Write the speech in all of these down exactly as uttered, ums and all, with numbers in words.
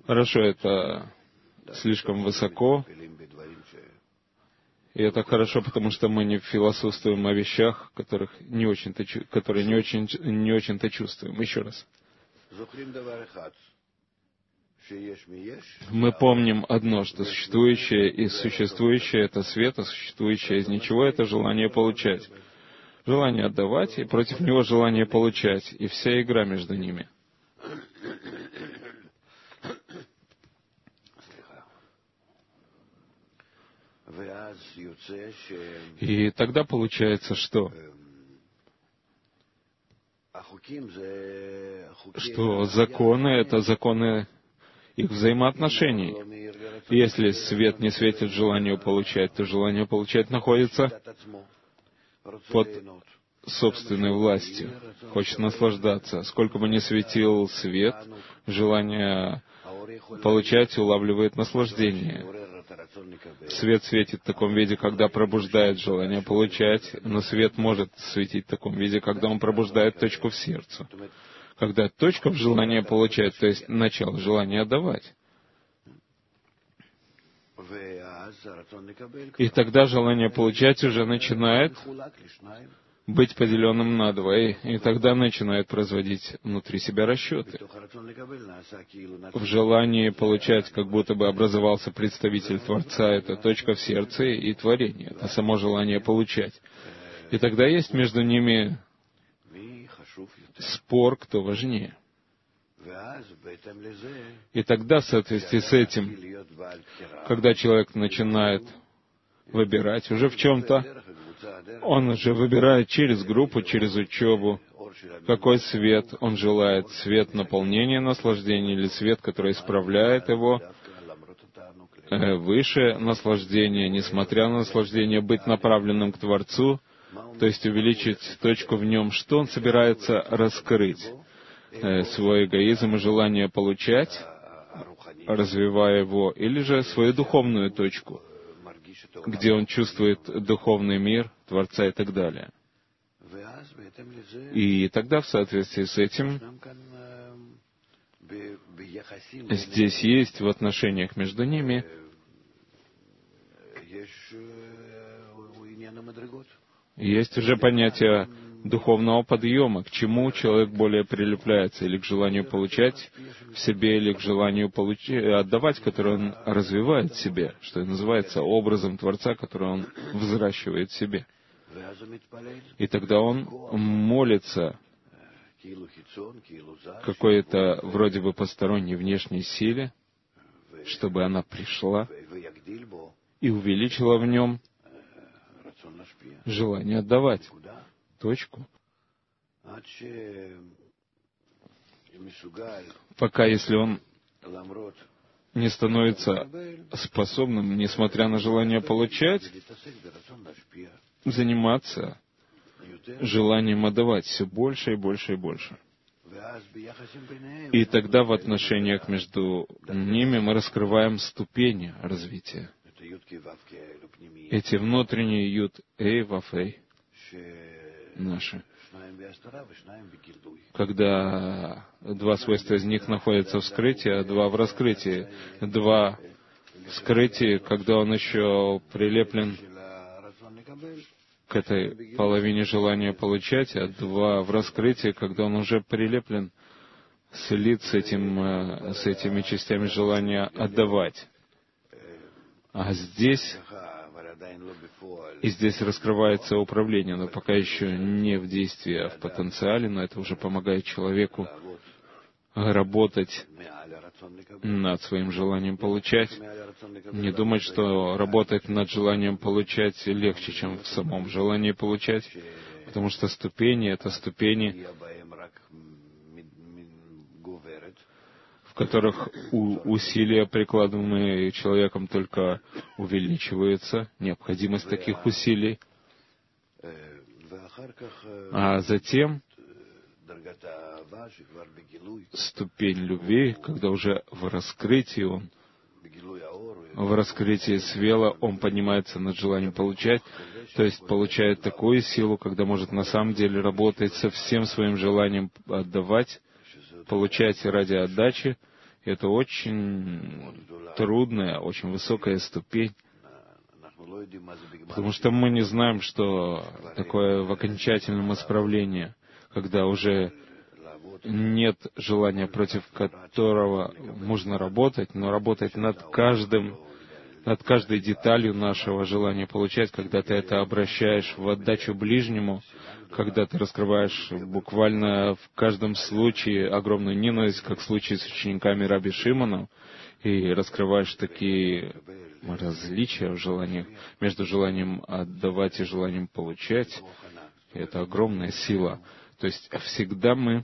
Хорошо, это слишком высоко, и это хорошо, потому что мы не философствуем о вещах, которых не очень-то, которые не очень, не очень-то чувствуем. Еще раз. Мы помним одно, что существующее и существующее — это свет, а существующее из ничего — это желание получать. Желание отдавать, и против него желание получать, и вся игра между ними. И тогда получается, что? Что законы — это законы их взаимоотношений. Если свет не светит желанию получать, то желание получать находится под собственной властью, хочет наслаждаться. Сколько бы ни светил свет, желание получать улавливает наслаждение. Свет светит в таком виде, когда пробуждает желание получать, но свет может светить в таком виде, когда он пробуждает точку в сердце. Когда точка в желании получать, то есть начало желания отдавать. И тогда желание получать уже начинает быть поделенным на два, и, и тогда начинает производить внутри себя расчеты. В желании получать как будто бы образовался представитель Творца, это точка в сердце и творение, это само желание получать. И тогда есть между ними спор, кто важнее. И тогда, в соответствии с этим, когда человек начинает выбирать уже в чем-то, он уже выбирает через группу, через учебу, какой свет он желает. Свет наполнения наслаждения или свет, который исправляет его, э, выше наслаждения, несмотря на наслаждение, быть направленным к Творцу, то есть увеличить точку в нем, что он собирается раскрыть. Э, свой эгоизм и желание получать, развивая его, или же свою духовную точку, где он чувствует духовный мир, Творца и так далее. И тогда, в соответствии с этим, здесь есть в отношениях между ними есть уже понятие духовного подъема, к чему человек более прилепляется, или к желанию получать в себе, или к желанию получ... отдавать, которое он развивает в себе, что и называется образом Творца, который он взращивает в себе. И тогда он молится какой-то вроде бы посторонней внешней силе, чтобы она пришла и увеличила в нем желание отдавать. Точку. Пока, если он не становится способным, несмотря на желание получать, заниматься желанием отдавать все больше и больше и больше. И тогда в отношениях между ними мы раскрываем ступени развития. Эти внутренние Юд, Эй, Вав, Эй наши. Когда два свойства из них находятся в скрытии, а два в раскрытии. Два в скрытии, когда он еще прилеплен к этой половине желания получать, а два в раскрытии, когда он уже прилеплен, слит с, этим, с этими частями желания отдавать. А здесь, и здесь раскрывается управление, но пока еще не в действии, а в потенциале, но это уже помогает человеку работать над своим желанием получать. Не думать, что работать над желанием получать легче, чем в самом желании получать, потому что ступени — это ступени, в которых усилия, прикладываемые человеком, только увеличиваются, необходимость таких усилий. А затем ступень любви, когда уже в раскрытии он, в раскрытии свела, он поднимается над желанием получать, то есть получает такую силу, когда может на самом деле работать со всем своим желанием отдавать, получать ради отдачи, Это очень трудная, очень высокая ступень, потому что мы не знаем, что такое в окончательном исправлении, когда уже нет желания, против которого можно работать, но работать над каждым, над каждой деталью нашего желания получать, когда ты это обращаешь в отдачу ближнему, когда ты раскрываешь буквально в каждом случае огромную ненависть, как в случае с учениками Раби Шимона, и раскрываешь такие различия в желаниях между желанием отдавать и желанием получать. И это огромная сила. То есть всегда мы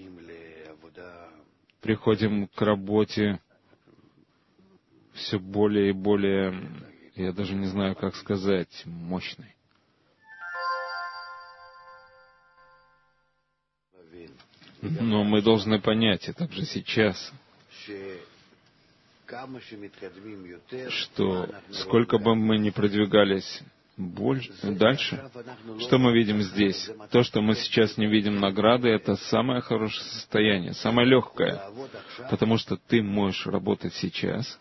приходим к работе все более и более, я даже не знаю, как сказать, мощной. Но мы должны понять, и также сейчас, что сколько бы мы ни продвигались больше, дальше, что мы видим здесь? То, что мы сейчас не видим награды, это самое хорошее состояние, самое легкое, потому что ты можешь работать сейчас,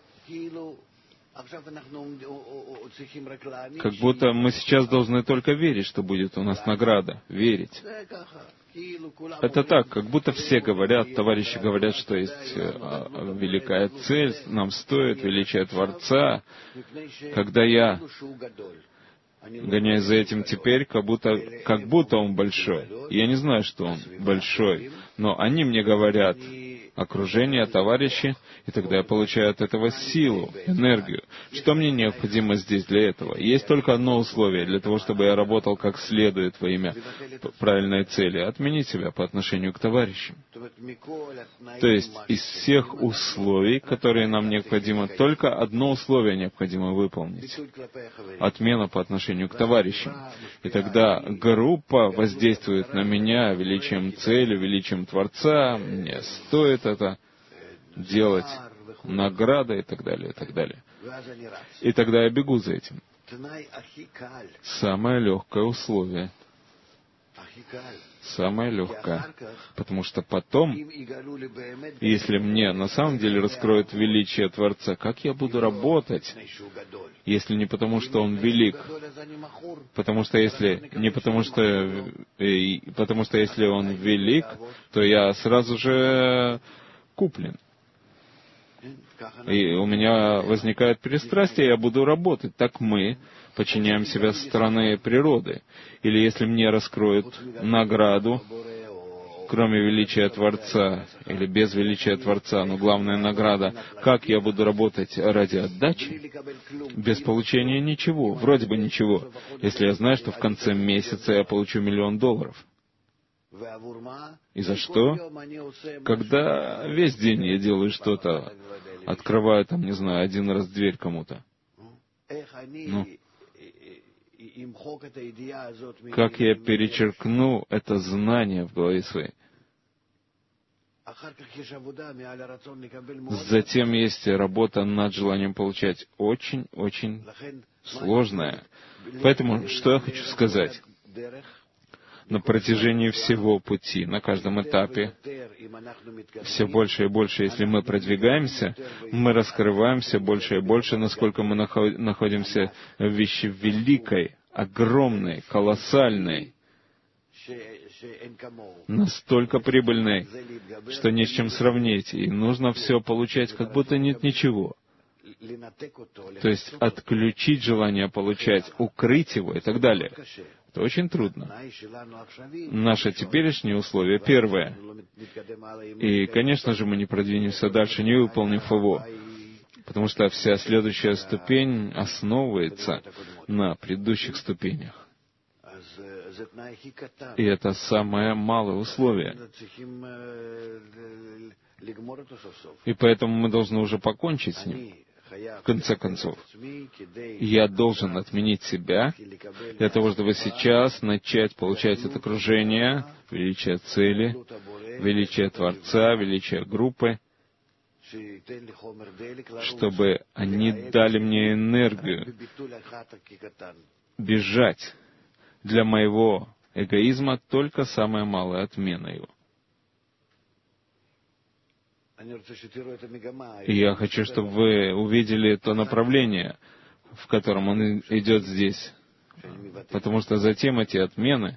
как будто мы сейчас должны только верить, что будет у нас награда, верить. Это так, как будто все говорят, товарищи говорят, что есть а, великая цель, нам стоит величие Творца. Когда я гоняюсь за этим теперь, как будто, как будто он большой. Я не знаю, что он большой, но они мне говорят, окружение, товарищи, и тогда я получаю от этого силу, энергию. Что мне необходимо здесь для этого? Есть только одно условие для того, чтобы я работал как следует во имя правильной цели — отменить себя по отношению к товарищам. То есть из всех условий, которые нам необходимо, только одно условие необходимо выполнить — отмена по отношению к товарищам. И тогда группа воздействует на меня величием цели, величием Творца, мне стоит это делать, награда и так далее, и так далее. И тогда я бегу за этим. Самое легкое условие. Самое легкое. Потому что потом, если мне на самом деле раскроют величие Творца, как я буду работать, если не потому, что Он велик? Потому что если не потому, что потому что если Он велик, то я сразу же куплен. И у меня возникает пристрастие, я буду работать. Так мы подчиняем себя стороны природы. Или если мне раскроют награду, кроме величия Творца, или без величия Творца, но главная награда, как я буду работать ради отдачи, без получения ничего, вроде бы ничего, если я знаю, что в конце месяца я получу миллион долларов. И за что? Когда весь день я делаю что-то, открываю там, не знаю, один раз дверь кому-то. Ну, как я перечеркну это знание в голове своей? Затем есть работа над желанием получать, очень-очень сложная. Поэтому, что я хочу сказать? На протяжении всего пути, на каждом этапе, все больше и больше, если мы продвигаемся, мы раскрываемся больше и больше, насколько мы находимся в вещи великой, огромной, колоссальной, настолько прибыльной, что не с чем сравнить, и нужно все получать, как будто нет ничего. То есть отключить желание получать, укрыть его и так далее. Это очень трудно. Наше теперешнее условие первое. И, конечно же, мы не продвинемся дальше, не выполнив его. Потому что вся следующая ступень основывается на предыдущих ступенях. И это самое малое условие. И поэтому мы должны уже покончить с ним. В конце концов, я должен отменить себя для того, чтобы сейчас начать получать от окружения величие цели, величие Творца, величие группы, чтобы они дали мне энергию бежать для моего эгоизма, только самая малая отмена его. И я хочу, чтобы вы увидели то направление, в котором он идет здесь. Потому что затем эти отмены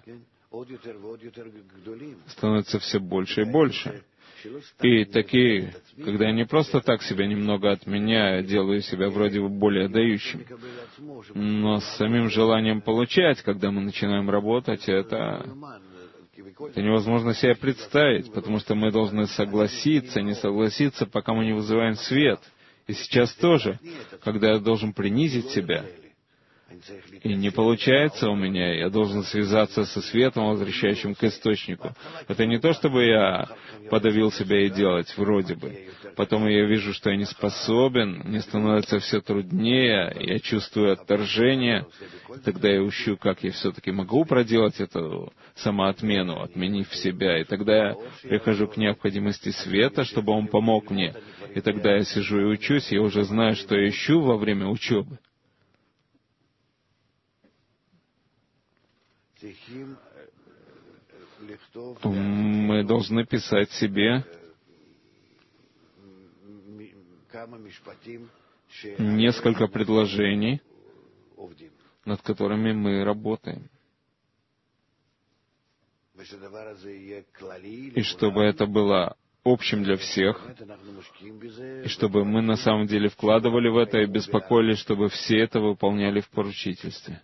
становятся все больше и больше. И такие, когда я не просто так себя немного отменяю, делаю себя вроде бы более дающим, но с самим желанием получать, когда мы начинаем работать, это, это невозможно себе представить, потому что мы должны согласиться, не согласиться, пока мы не вызываем свет. И сейчас тоже, когда я должен принизить себя, и не получается у меня, я должен связаться со светом, возвращающим к источнику. Это не то, чтобы я подавил себя и делать вроде бы. Потом я вижу, что я не способен, мне становится все труднее, я чувствую отторжение, и тогда я ищу, как я все-таки могу проделать эту самоотмену, отменив себя. И тогда я прихожу к необходимости света, чтобы он помог мне. И тогда я сижу и учусь, я уже знаю, что я ищу во время учебы. Мы должны писать себе несколько предложений, над которыми мы работаем. И чтобы это было общим для всех, и чтобы мы на самом деле вкладывали в это и беспокоились, чтобы все это выполняли в поручительстве.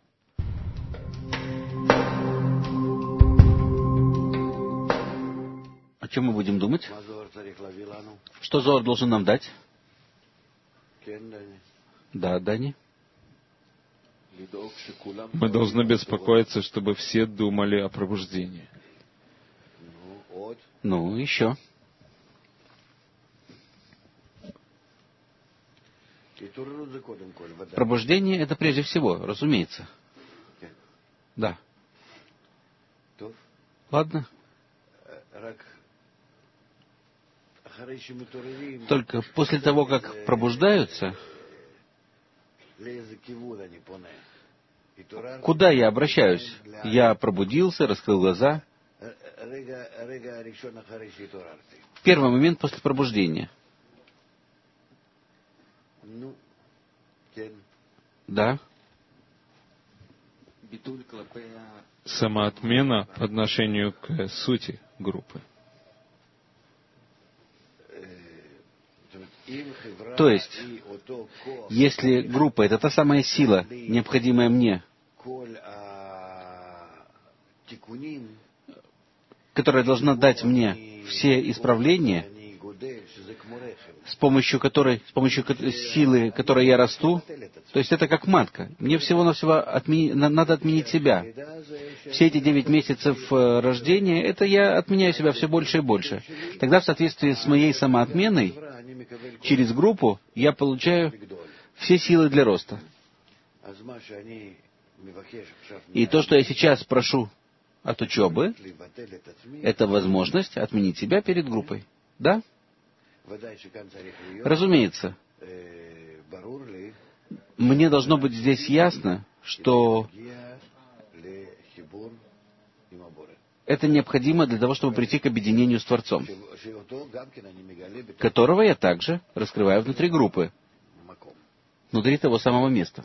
О чем мы будем думать? Что Зоар должен нам дать? Да, Дани? Мы должны беспокоиться, чтобы все думали о пробуждении. Ну, еще. Пробуждение — это прежде всего, разумеется. Да. Ладно. Только после того, как пробуждаются, куда я обращаюсь? Я пробудился, раскрыл глаза. Первый момент после пробуждения. Да. Самоотмена по отношению к сути группы. То есть, если группа — это та самая сила, необходимая мне, которая должна дать мне все исправления, с помощью которой, с помощью силы, которой я расту, то есть это как матка. Мне всего-навсего отмени, надо отменить себя. Все эти девять месяцев рождения, это я отменяю себя все больше и больше. Тогда в соответствии с моей самоотменой, через группу я получаю все силы для роста. И то, что я сейчас прошу от учебы, это возможность отменить себя перед группой. Да? Разумеется. Мне должно быть здесь ясно, что это необходимо для того, чтобы прийти к объединению с Творцом, которого я также раскрываю внутри группы, внутри того самого места.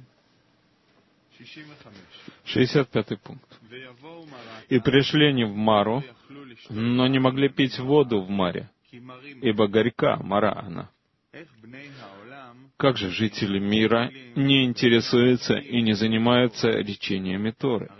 шестьдесят пятый пункт. «И пришли они в Мару, но не могли пить воду в Маре, ибо горька Мара она. Как же жители мира не интересуются и не занимаются речениями Торы?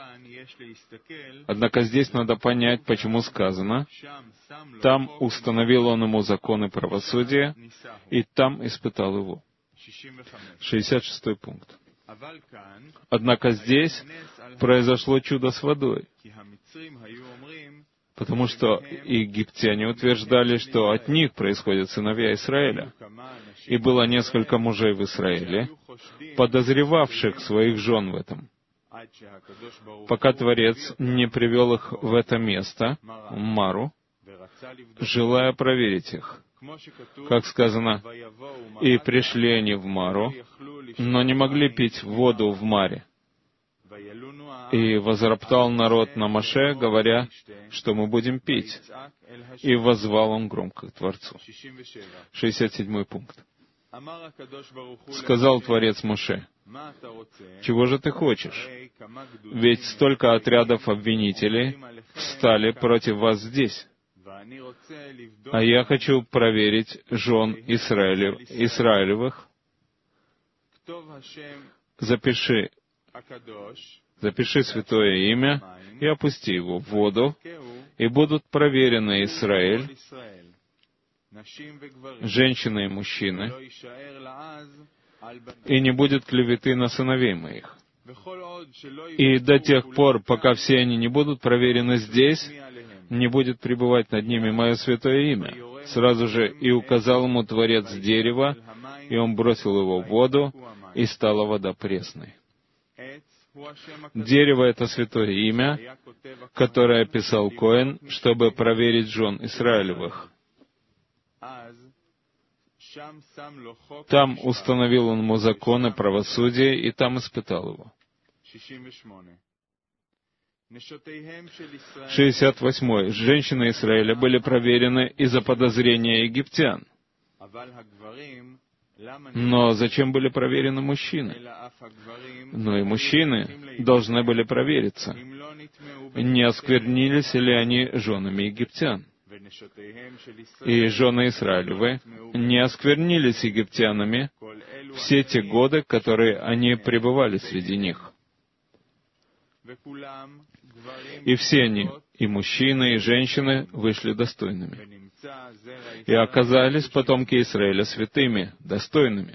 Однако здесь надо понять, почему сказано, там установил он ему законы правосудия, и там испытал его». шестьдесят шестой пункт. Однако здесь произошло чудо с водой, потому что египтяне утверждали, что от них происходят сыновья Израиля. И было несколько мужей в Израиле, подозревавших своих жен в этом, пока Творец не привел их в это место, в Мару, желая проверить их. Как сказано, «И пришли они в Мару, но не могли пить воду в Маре. И возроптал народ на Моше, говоря, что мы будем пить. И воззвал он громко к Творцу. шестьдесят седьмой пункт. Сказал Творец Моше: «Чего же ты хочешь? Ведь столько отрядов обвинителей встали против вас здесь. А я хочу проверить жен Израилев, Израилевых. Запиши, запиши святое имя и опусти его в воду, и будут проверены Израиль, женщины и мужчины, и не будет клеветы на сыновей моих. И до тех пор, пока все они не будут проверены здесь, не будет пребывать над ними мое святое имя». Сразу же и указал ему Творец дерево, и он бросил его в воду, и стала вода пресной. Дерево — это святое имя, которое описал Коэн, чтобы проверить жен Израилевых. Там установил он ему законы правосудия, и там испытал его. шестьдесят восьмой. Женщины Израиля были проверены из-за подозрения египтян. Но зачем были проверены мужчины? Но и мужчины должны были провериться. Не осквернились ли они женами египтян? И жены Израилевы не осквернились египтянами все те годы, которые они пребывали среди них. И все они, и мужчины, и женщины, вышли достойными. И оказались потомки Израиля святыми, достойными.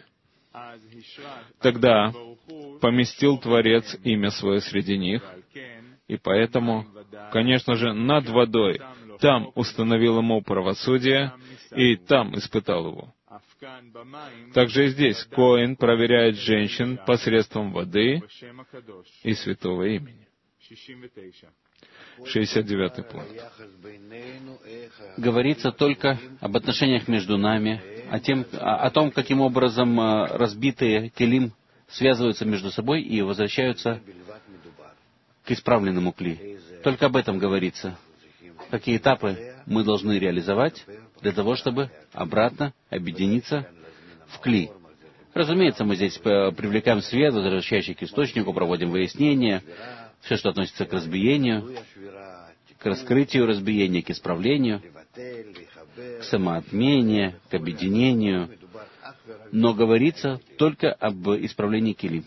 Тогда поместил Творец имя Свое среди них, и поэтому, конечно же, над водой там установил ему правосудие, и там испытал его. Также и здесь Коэн проверяет женщин посредством воды и святого имени. шестьдесят девятый пункт. Говорится только об отношениях между нами, о, тем, о, о том, каким образом разбитые келим связываются между собой и возвращаются к исправленному кли. Только об этом говорится. Какие этапы мы должны реализовать для того, чтобы обратно объединиться в кли. Разумеется, мы здесь привлекаем свет, возвращающий к источнику, проводим выяснения, все, что относится к разбиению, к раскрытию разбиения, к исправлению, к самоотмене, к объединению. Но говорится только об исправлении килим.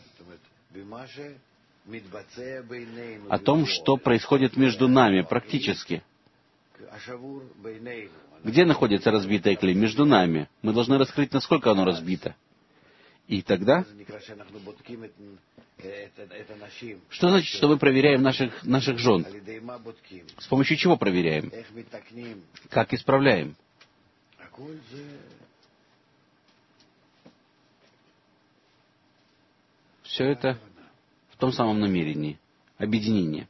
О том, что происходит между нами практически. Где находится разбитое кли? Между нами. Мы должны раскрыть, насколько оно разбито. И тогда... Что значит, что мы проверяем наших, наших жен? С помощью чего проверяем? Как исправляем? Все это в том самом намерении. Объединение.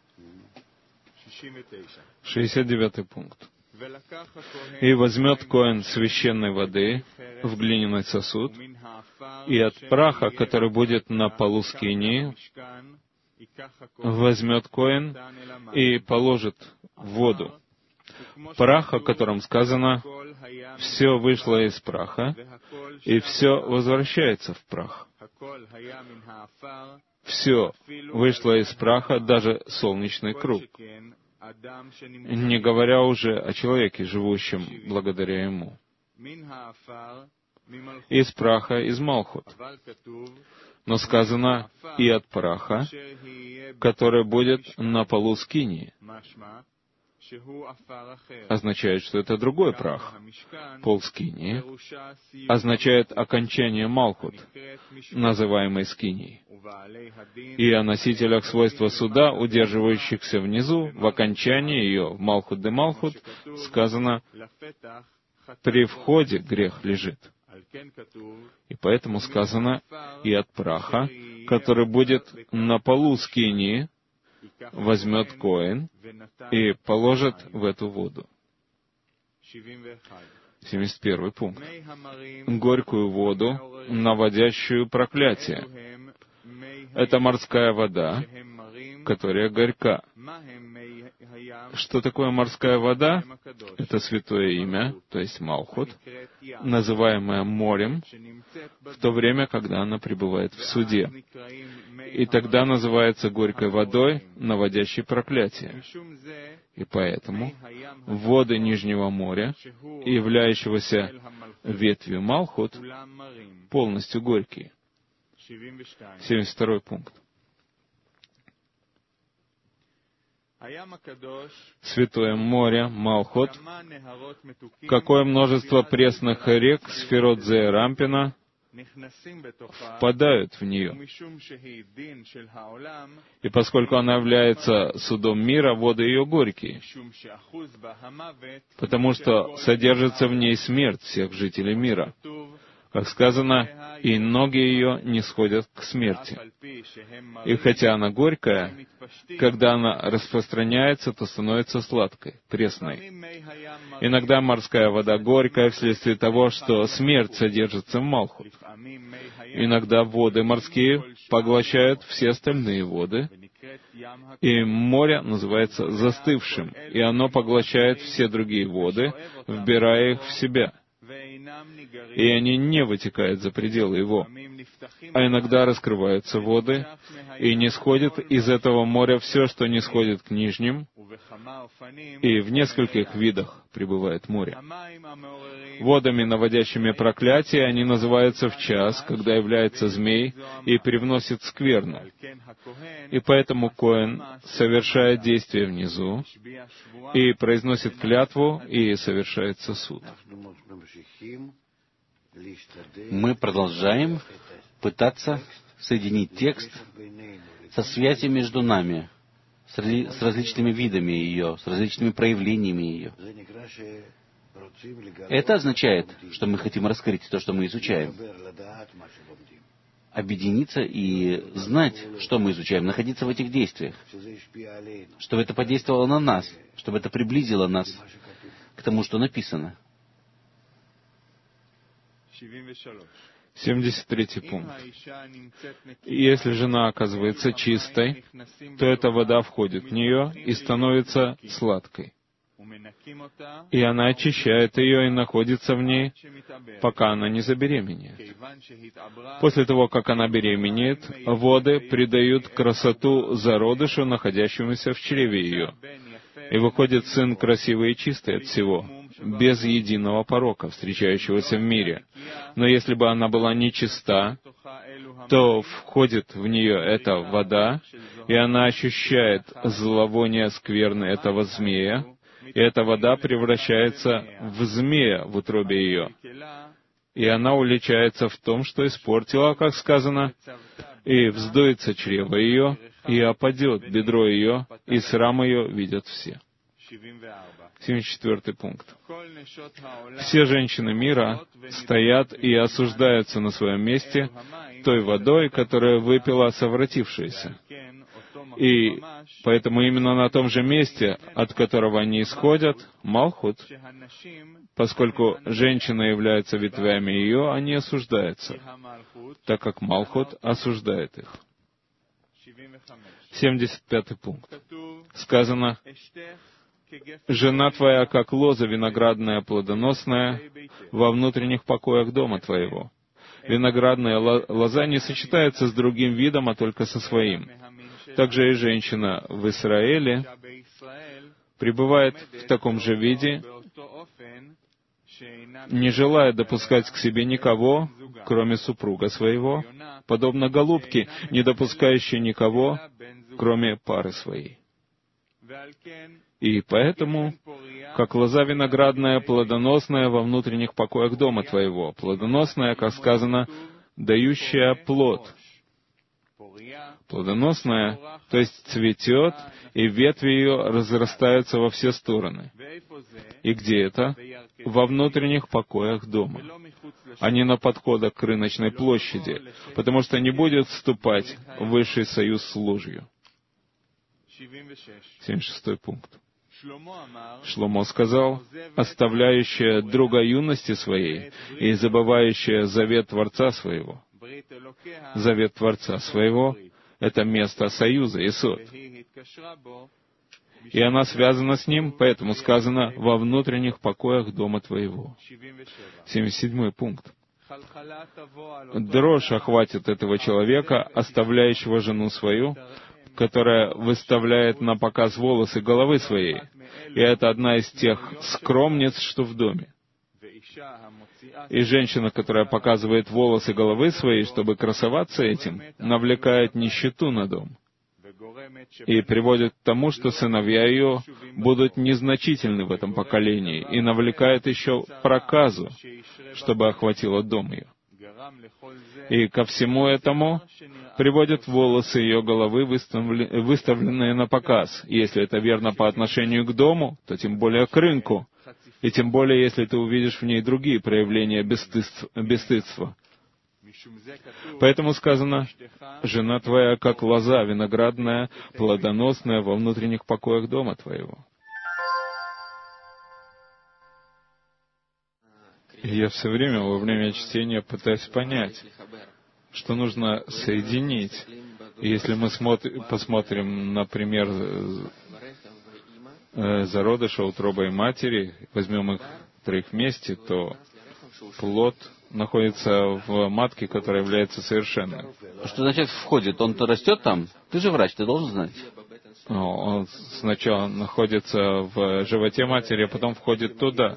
шестьдесят девятый пункт. «И возьмет Коэн священной воды в глиняный сосуд, и от праха, который будет на полу скинии, возьмет Коэн и положит в воду. Прах, о котором сказано, все вышло из праха, и все возвращается в прах. Все вышло из праха, даже солнечный круг, не говоря уже о человеке, живущем благодаря ему. Из праха, из Малхут. Но сказано и от праха, который будет на полу скинии. Означает, что это другой прах. Пол скинии означает окончание Малхут, называемой скинией. И о носителях свойства суда, удерживающихся внизу, в окончании ее, в Малхут де Малхут, сказано, при входе грех лежит. И поэтому сказано и от праха, который будет на полу скинии, возьмет Коэн и положит в эту воду. семьдесят первый пункт. Горькую воду, наводящую проклятие. Это морская вода, которая горька. Что такое морская вода? Это святое имя, то есть Малхут, называемое морем, в то время, когда она пребывает в суде. И тогда называется горькой водой, наводящей проклятие. И поэтому воды Нижнего моря, являющегося ветвью Малхут, полностью горькие. семьдесят второй пункт. Святое море, Малхот, какое множество пресных рек, сферот Зерампина, впадают в нее. И поскольку она является судом мира, воды ее горькие, потому что содержится в ней смерть всех жителей мира. Как сказано, и ноги ее не сходят к смерти. И хотя она горькая, когда она распространяется, то становится сладкой, пресной. Иногда морская вода горькая вследствие того, что смерть содержится в Малхут. Иногда воды морские поглощают все остальные воды, и море называется застывшим, и оно поглощает все другие воды, вбирая их в себя. И они не вытекают за пределы его. А иногда раскрываются воды, и не сходит из этого моря все, что не сходит к нижним, и в нескольких видах пребывает море. Водами, наводящими проклятие, они называются в час, когда является змей и привносит скверну. И поэтому Коэн совершает действие внизу, и произносит клятву, и совершается суд. Мы продолжаем пытаться соединить текст со связью между нами, с, разли- с различными видами ее, с различными проявлениями ее. Это означает, что мы хотим раскрыть то, что мы изучаем, объединиться и знать, что мы изучаем, находиться в этих действиях, чтобы это подействовало на нас, чтобы это приблизило нас к тому, что написано. семьдесят третий пункт. Если жена оказывается чистой, то эта вода входит в нее и становится сладкой. И она очищает ее и находится в ней, пока она не забеременеет. После того, как она беременеет, воды придают красоту зародышу, находящемуся в чреве ее. И выходит сын красивый и чистый от всего, без единого порока, встречающегося в мире. Но если бы она была нечиста, то входит в нее эта вода, и она ощущает зловоние скверны этого змея, и эта вода превращается в змея в утробе ее. И она уличается в том, что испортила, как сказано, и вздуется чрево ее, и опадет бедро ее, и срам ее видят все. семьдесят четвертый пункт. Все женщины мира стоят и осуждаются на своем месте той водой, которую выпила совратившаяся. И поэтому именно на том же месте, от которого они исходят, Малхут, поскольку женщины являются ветвями ее, они осуждаются, так как Малхут осуждает их. семьдесят пятый пункт. Сказано, «Жена твоя, как лоза виноградная плодоносная, во внутренних покоях дома твоего». Виноградная лоза не сочетается с другим видом, а только со своим. Также и женщина в Израиле пребывает в таком же виде, не желая допускать к себе никого, кроме супруга своего, подобно голубке, не допускающей никого, кроме пары своей. И поэтому, как лоза виноградная, плодоносная во внутренних покоях дома твоего, плодоносная, как сказано, дающая плод. Плодоносная, то есть цветет, и ветви ее разрастаются во все стороны. И где это? Во внутренних покоях дома, а не на подходах к рыночной площади, потому что не будет вступать в высший союз с ложью. семьдесят шестой пункт. Шломо сказал, оставляющая друга юности своей и забывающая завет Творца своего. Завет Творца своего — это место союза, Исод. и она связана с ним, поэтому сказано «во внутренних покоях дома твоего». семьдесят седьмой пункт. Дрожь охватит этого человека, оставляющего жену свою, которая выставляет на показ волосы головы своей. И это одна из тех скромниц, что в доме. И женщина, которая показывает волосы головы своей, чтобы красоваться этим, навлекает нищету на дом. И приводит к тому, что сыновья ее будут незначительны в этом поколении, и навлекает еще проказу, чтобы охватило дом ее. И ко всему этому приводят волосы ее головы, выставленные на показ. И если это верно по отношению к дому, то тем более к рынку. И тем более, если ты увидишь в ней другие проявления бесстыдства. Поэтому сказано, «Жена твоя, как лоза виноградная, плодоносная во внутренних покоях дома твоего». И я все время, во время чтения, пытаюсь понять, что нужно соединить. И если мы смотри, посмотрим, например, зародыша, утроба и матери, возьмем их троих вместе, то плод находится в матке, которая является совершенной. Что значит входит? Он-то растет там? Ты же врач, ты должен знать. Он сначала находится в животе матери, а потом входит туда.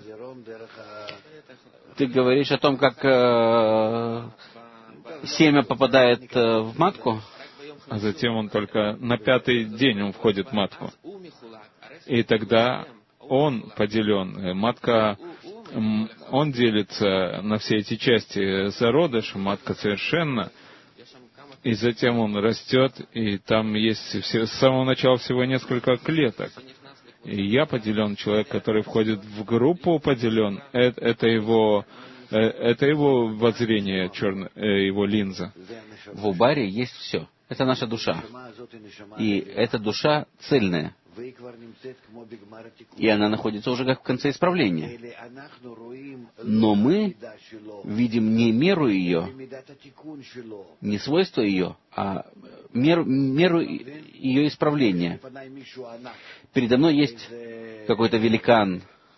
Ты говоришь о том, как э, семя попадает э, в матку? А затем он только на пятый день он входит в матку. И тогда он поделен. Матка, он делится на все эти части. Зародыш, матка совершенна. И затем он растет, и там есть все, с самого начала всего несколько клеток. И я поделен, человек, который входит в группу, поделен. Это, это его, это его воззрение, черно, его линза. В Убаре есть все. Это наша душа. И эта душа цельная. И она находится уже как в конце исправления. Но мы видим не меру ее, не свойства ее, а меру, меру ее исправления. Передо мной есть какой-то великан,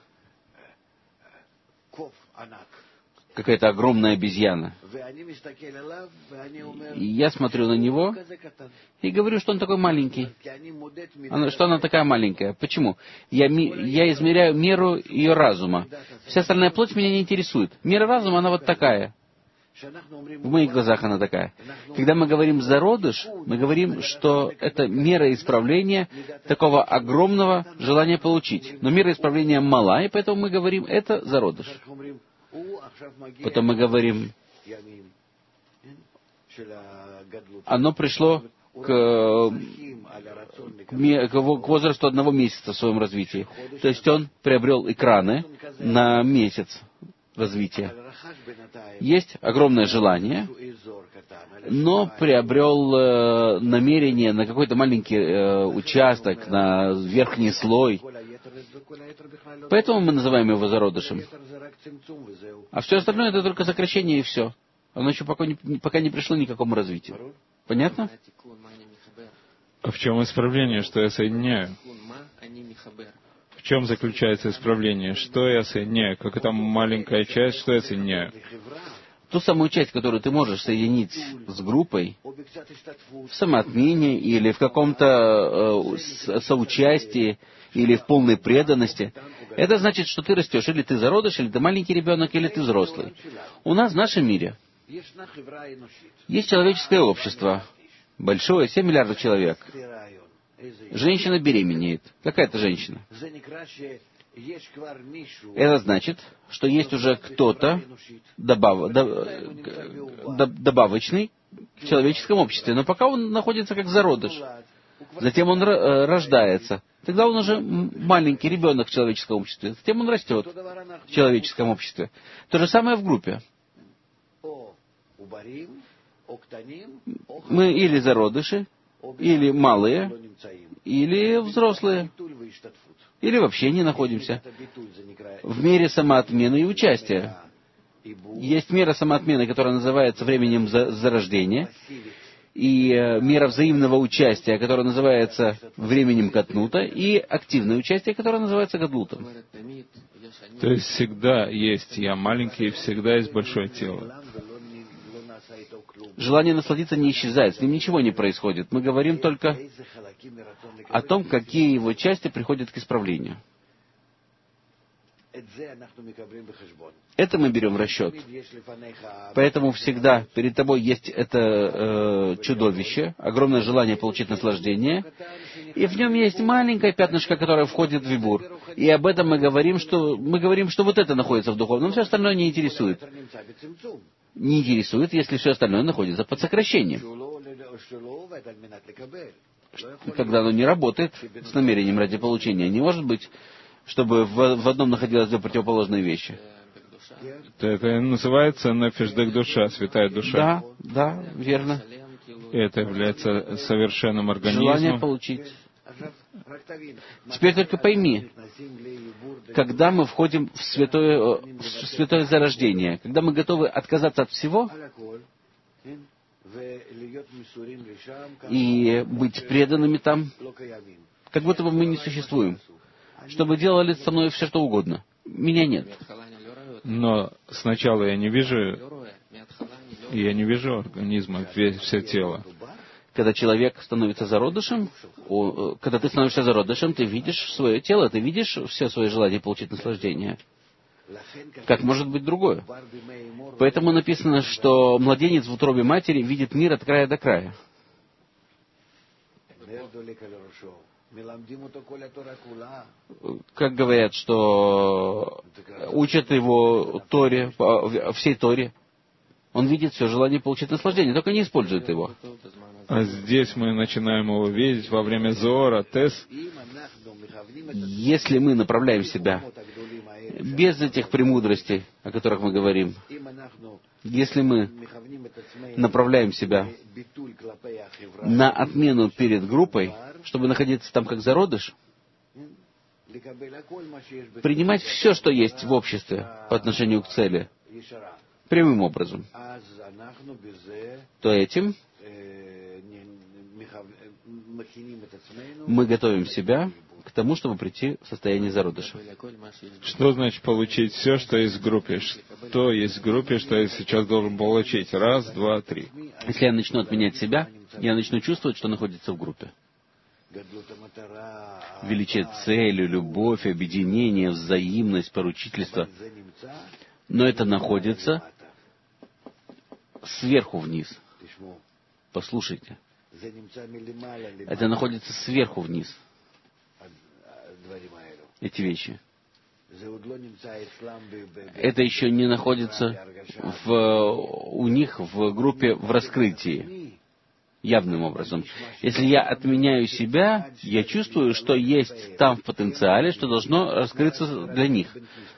какая-то огромная обезьяна. И я смотрю на него и говорю, что он такой маленький. Она, что она такая маленькая. Почему? Я, я измеряю меру ее разума. Вся остальная плоть меня не интересует. Мера разума, она вот такая. В моих глазах она такая. Когда мы говорим «зародыш», мы говорим, что это мера исправления такого огромного желания получить. Но мера исправления мала, и поэтому мы говорим «это зародыш». Потом мы говорим, оно пришло к, к, к возрасту одного месяца в своем развитии. То есть он приобрел экраны на месяц развития. Есть огромное желание, но приобрел э, намерение на какой-то маленький э, участок, на верхний слой. Поэтому мы называем его зародышем. А все остальное — это только сокращение и все. Оно еще пока не, пока не пришло ни к какому развитию. Понятно? А в чем исправление, что я соединяю? В чем заключается исправление? Что я соединяю? Как это маленькая часть, что я соединяю? Ту самую часть, которую ты можешь соединить с группой, в самоотмене или в каком-то э, соучастии, или в полной преданности, это значит, что ты растешь. Или ты зародыш, или ты маленький ребенок, или ты взрослый. У нас в нашем мире есть человеческое общество, большое, семь миллиардов человек. Женщина беременеет. Какая-то женщина. Это значит, что есть уже кто-то добав, до, добавочный в человеческом обществе. Но пока он находится как зародыш. Затем он рождается. Тогда он уже маленький ребенок в человеческом обществе. Затем он растет в человеческом обществе. То же самое в группе. Мы или зародыши, или малые, или взрослые, или вообще не находимся в мере самоотмены и участия. Есть мера самоотмены, которая называется временем зарождения, и мера взаимного участия, которая называется временем катнута, и активное участие, которое называется гадлутом. То есть всегда есть я маленький, и всегда есть большое тело. Желание насладиться не исчезает, с ним ничего не происходит. Мы говорим только о том, какие его части приходят к исправлению. Это мы берем в расчет. Поэтому всегда перед тобой есть это э, чудовище, огромное желание получить наслаждение, и в нем есть маленькое пятнышко, которое входит в вибур. И об этом мы говорим, что мы говорим, что вот это находится в духовном, все остальное не интересует. Не интересует, если все остальное находится под сокращением. Когда оно не работает с намерением ради получения, не может быть, чтобы в, в одном находилось две противоположные вещи. Это называется нафишдек душа, святая душа. Да, да, верно. И это является совершенным организмом. Желание получить. Теперь только пойми, когда мы входим в святое, в святое зарождение, когда мы готовы отказаться от всего и быть преданными там, как будто бы мы не существуем. Чтобы делали со мной все, что угодно. Меня нет. Но сначала я не вижу, я не вижу организма, все тело. Когда человек становится зародышем, о, когда ты становишься зародышем, ты видишь свое тело, ты видишь все свои желания получить наслаждение. Как может быть другое? Поэтому написано, что младенец в утробе матери видит мир от края до края. Как говорят, что учат его Торе, всей Торе. Он видит все желание получить наслаждение, только не использует его. А здесь мы начинаем его видеть во время Зоора, Тес. Если мы направляем себя без этих премудростей, о которых мы говорим, если мы направляем себя на отмену перед группой, чтобы находиться там как зародыш, принимать все, что есть в обществе по отношению к цели, прямым образом, то этим мы готовим себя к тому, чтобы прийти в состояние зародыша. Что значит получить все, что есть в группе? Что есть в группе, что я сейчас должен получить? Раз, два, три. Если я начну отменять себя, я начну чувствовать, что находится в группе. Величие цели, любовь, объединение, взаимность, поручительство. Но это находится сверху вниз. Послушайте. Это находится сверху вниз. Эти вещи. Это еще не находится в, у них в группе в раскрытии. Явным образом. Если я отменяю себя, я чувствую, что есть там в потенциале, что должно раскрыться для них.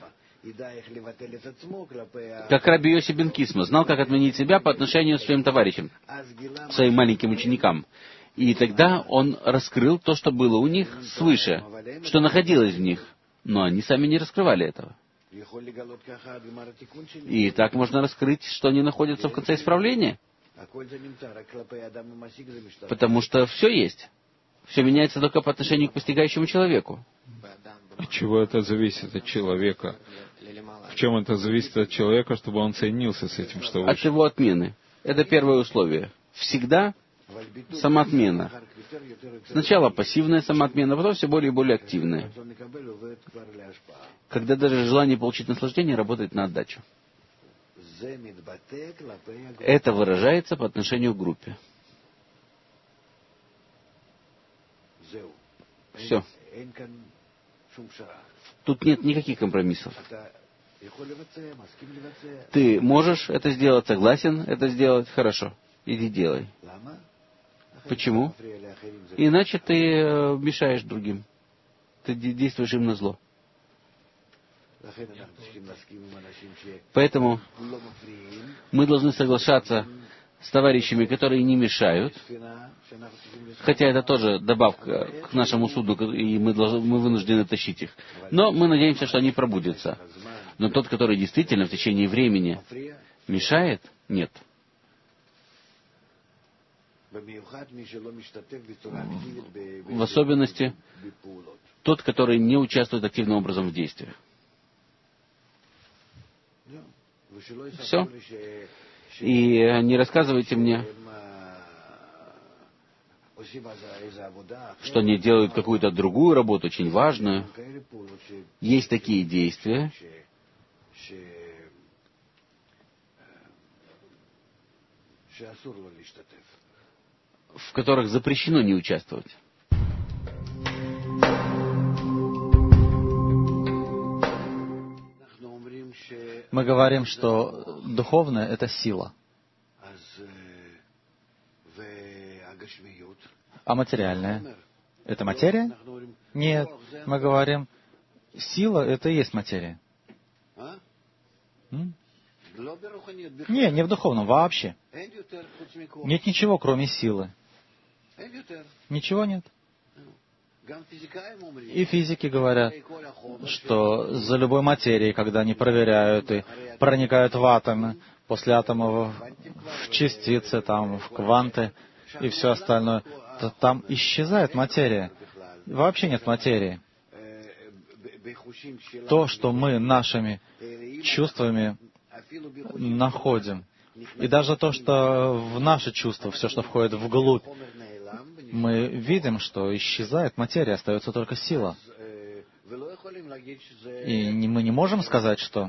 Как Раби Йоси бен Кисма знал, как отменить себя по отношению к своим товарищам, своим маленьким ученикам. И тогда он раскрыл то, что было у них свыше, что находилось в них, но они сами не раскрывали этого. И так можно раскрыть, что они находятся в конце исправления. Потому что все есть. Все меняется только по отношению к постигающему человеку. От чего это зависит от человека? В чем это зависит от человека, чтобы он соединился с этим, что выше? От его отмены. Это первое условие. Всегда самоотмена. Сначала пассивная самоотмена, потом все более и более активная. Когда даже желание получить наслаждение работает на отдачу. Это выражается по отношению к группе. Все. Тут нет никаких компромиссов. Ты можешь это сделать, согласен это сделать, хорошо. Иди делай. Почему? Иначе ты мешаешь другим. Ты действуешь им на зло. Поэтому мы должны соглашаться с товарищами, которые не мешают, хотя это тоже добавка к нашему суду, и мы, должны, мы вынуждены тащить их. Но мы надеемся, что они пробудятся. Но тот, который действительно в течение времени мешает, нет. В особенности тот, который не участвует активным образом в действиях. Все. И не рассказывайте мне, что они делают какую-то другую работу, очень важную. Есть такие действия, в которых запрещено не участвовать. Мы говорим, что духовное — это сила. А материальное — это материя? Нет. Мы говорим, сила — это и есть материя. М? Не, не в духовном, вообще. Нет ничего, кроме силы. Ничего нет. И физики говорят, что за любой материей, когда они проверяют и проникают в атомы, после атомов в частицы, там, в кванты и все остальное, то там исчезает материя. Вообще нет материи. То, что мы нашими чувствами находим, и даже то, что в наши чувства, все, что входит вглубь, мы видим, что исчезает материя, остается только сила. И мы не можем сказать, что...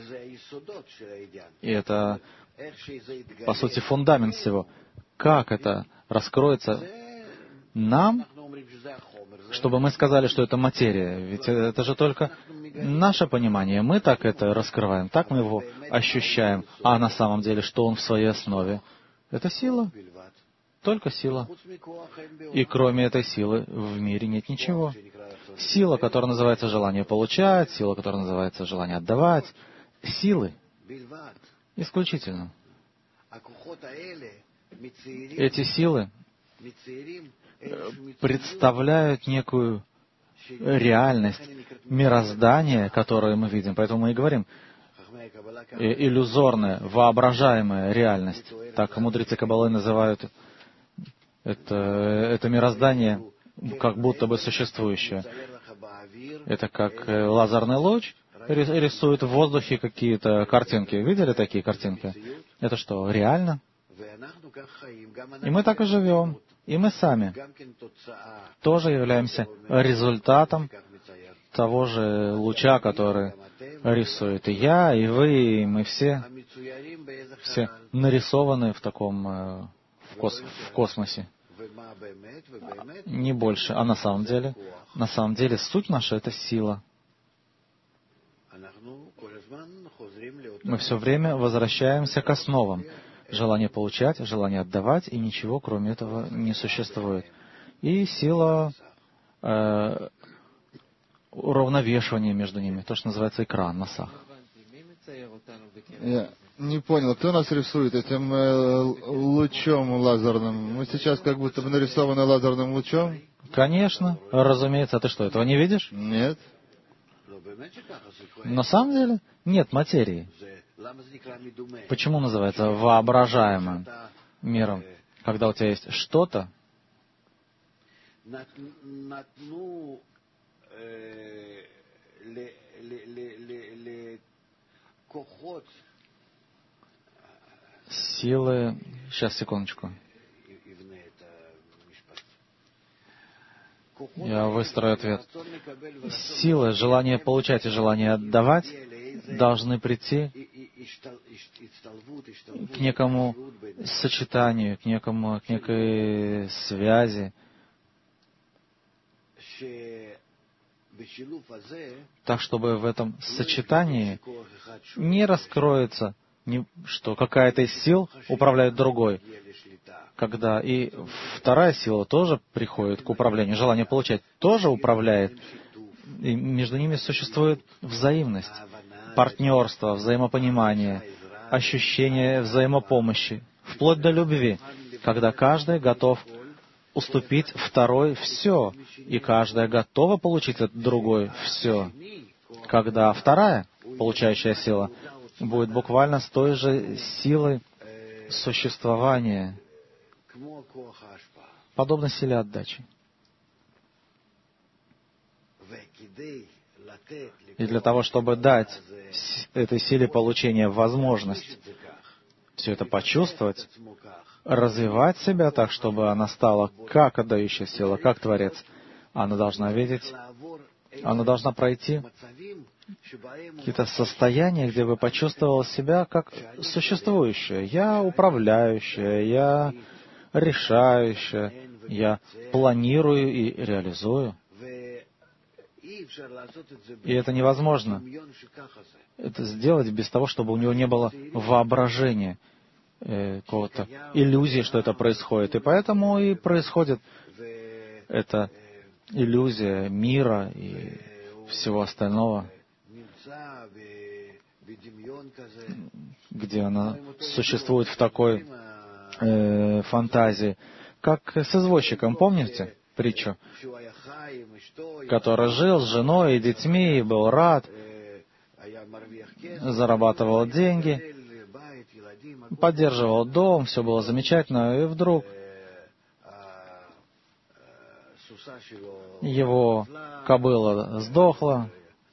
И это, по сути, фундамент всего. Как это раскроется нам, чтобы мы сказали, что это материя? Ведь это же только наше понимание. Мы так это раскрываем, так мы его ощущаем. А на самом деле, что он в своей основе? Это сила. Только сила. И кроме этой силы в мире нет ничего. Сила, которая называется желание получать, сила, которая называется желание отдавать. Силы. Исключительно. Эти силы представляют некую реальность, мироздание, которое мы видим. Поэтому мы и говорим, иллюзорная, воображаемая реальность. Так мудрецы Каббалы называют это, это мироздание, как будто бы существующее. Это как лазерный луч рисует в воздухе какие-то картинки. Видели такие картинки? Это что, реально? И мы так и живем. И мы сами тоже являемся результатом того же луча, который рисует и я, и вы, и мы все, все нарисованы в таком в, кос, в космосе. Не больше. А на самом деле, на самом деле суть наша — это сила. Мы все время возвращаемся к основам. Желание получать, желание отдавать, и ничего кроме этого не существует. И сила э, уравновешивания между ними, то, что называется экран, масах. Я не понял, кто нас рисует этим э, лучом лазерным? Мы сейчас как будто бы нарисованы лазерным лучом? Конечно, разумеется. А ты что, этого не видишь? Нет. На самом деле нет материи. Почему называется воображаемым миром? Когда у тебя есть что-то, силы... Сейчас, секундочку. Я выстрою ответ. Силы, желание получать и желание отдавать должны прийти к некому сочетанию, к некому, к некой связи, так, чтобы в этом сочетании не раскроется, не, что какая-то из сил управляет другой, когда и вторая сила тоже приходит к управлению, желание получать тоже управляет, и между ними существует взаимность, партнерство, взаимопонимание, ощущение взаимопомощи, вплоть до любви, когда каждый готов уступить второй все, и каждая готова получить от другой все, когда вторая, получающая сила, будет буквально с той же силой существования, подобно силе отдачи. И для того, чтобы дать этой силе получения возможность все это почувствовать, развивать себя так, чтобы она стала как отдающая сила, как Творец, она должна видеть, она должна пройти какие-то состояния, где бы почувствовала себя как существующая. Я управляющая, я решающая, я планирую и реализую. И это невозможно это сделать без того, чтобы у него не было воображения, э, какого-то иллюзии, что это происходит. И поэтому и происходит эта иллюзия мира и всего остального, где она существует в такой э, фантазии. Как с извозчиком, помните притчу? Который жил с женой и детьми, и был рад, зарабатывал деньги, поддерживал дом, все было замечательно, и вдруг его кобыла сдохла,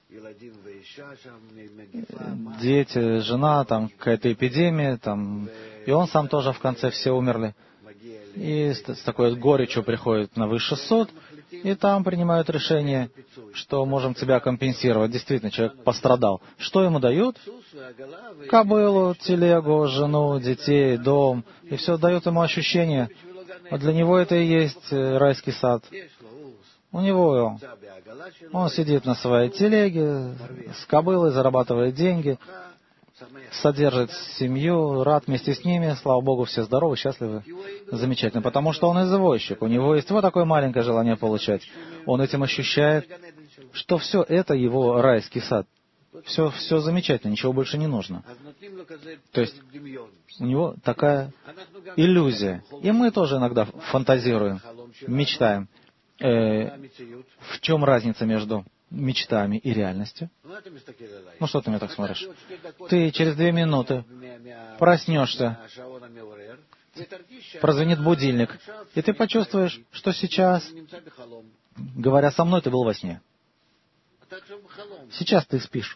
дети, жена, там какая-то эпидемия, там, и он сам тоже в конце все умерли. И с, с такой горечью приходит на высший суд, и там принимают решение, что можем тебя компенсировать. Действительно, человек пострадал. Что ему дают? Кобылу, телегу, жену, детей, дом. И все дают ему ощущение. А для него это и есть райский сад. У него он сидит на своей телеге, с кобылой, зарабатывает деньги, содержит семью, рад вместе с ними, слава Богу, все здоровы, счастливы, замечательно, потому что он извозчик, у него есть вот такое маленькое желание получать. Он этим ощущает, что все это его райский сад. Все, все замечательно, ничего больше не нужно. То есть у него такая иллюзия. И мы тоже иногда фантазируем, мечтаем. Э, в чем разница между мечтами и реальностью? Ну что ты мне так смотришь? Ты через две минуты проснешься, прозвенит будильник, и ты почувствуешь, что сейчас, говоря со мной, ты был во сне. Сейчас ты спишь.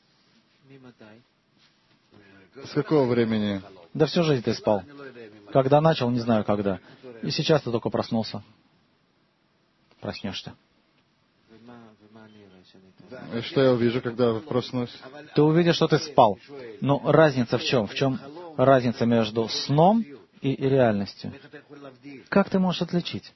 С какого времени? Да всю жизнь ты спал. Когда начал, не знаю когда. И сейчас ты только проснулся. Проснешься. И что я увижу, когда проснусь? Ты увидишь, что ты спал. Но разница в чем? В чем разница между сном и реальностью? Как ты можешь отличить?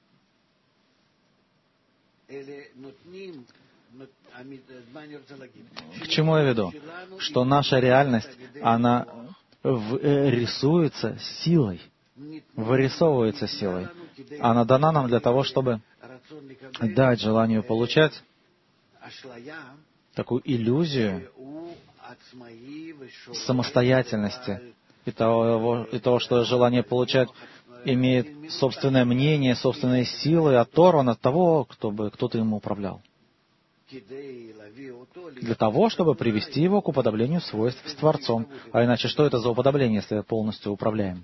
К чему я веду? Что наша реальность, она рисуется силой, вырисовывается силой. Она дана нам для того, чтобы дать желанию получать такую иллюзию самостоятельности и того, и того, что желание получать имеет собственное мнение, собственные силы, оторван от того, кто бы кто-то ему управлял. Для того, чтобы привести его к уподоблению свойств с Творцом. А иначе что это за уподобление, если полностью управляем?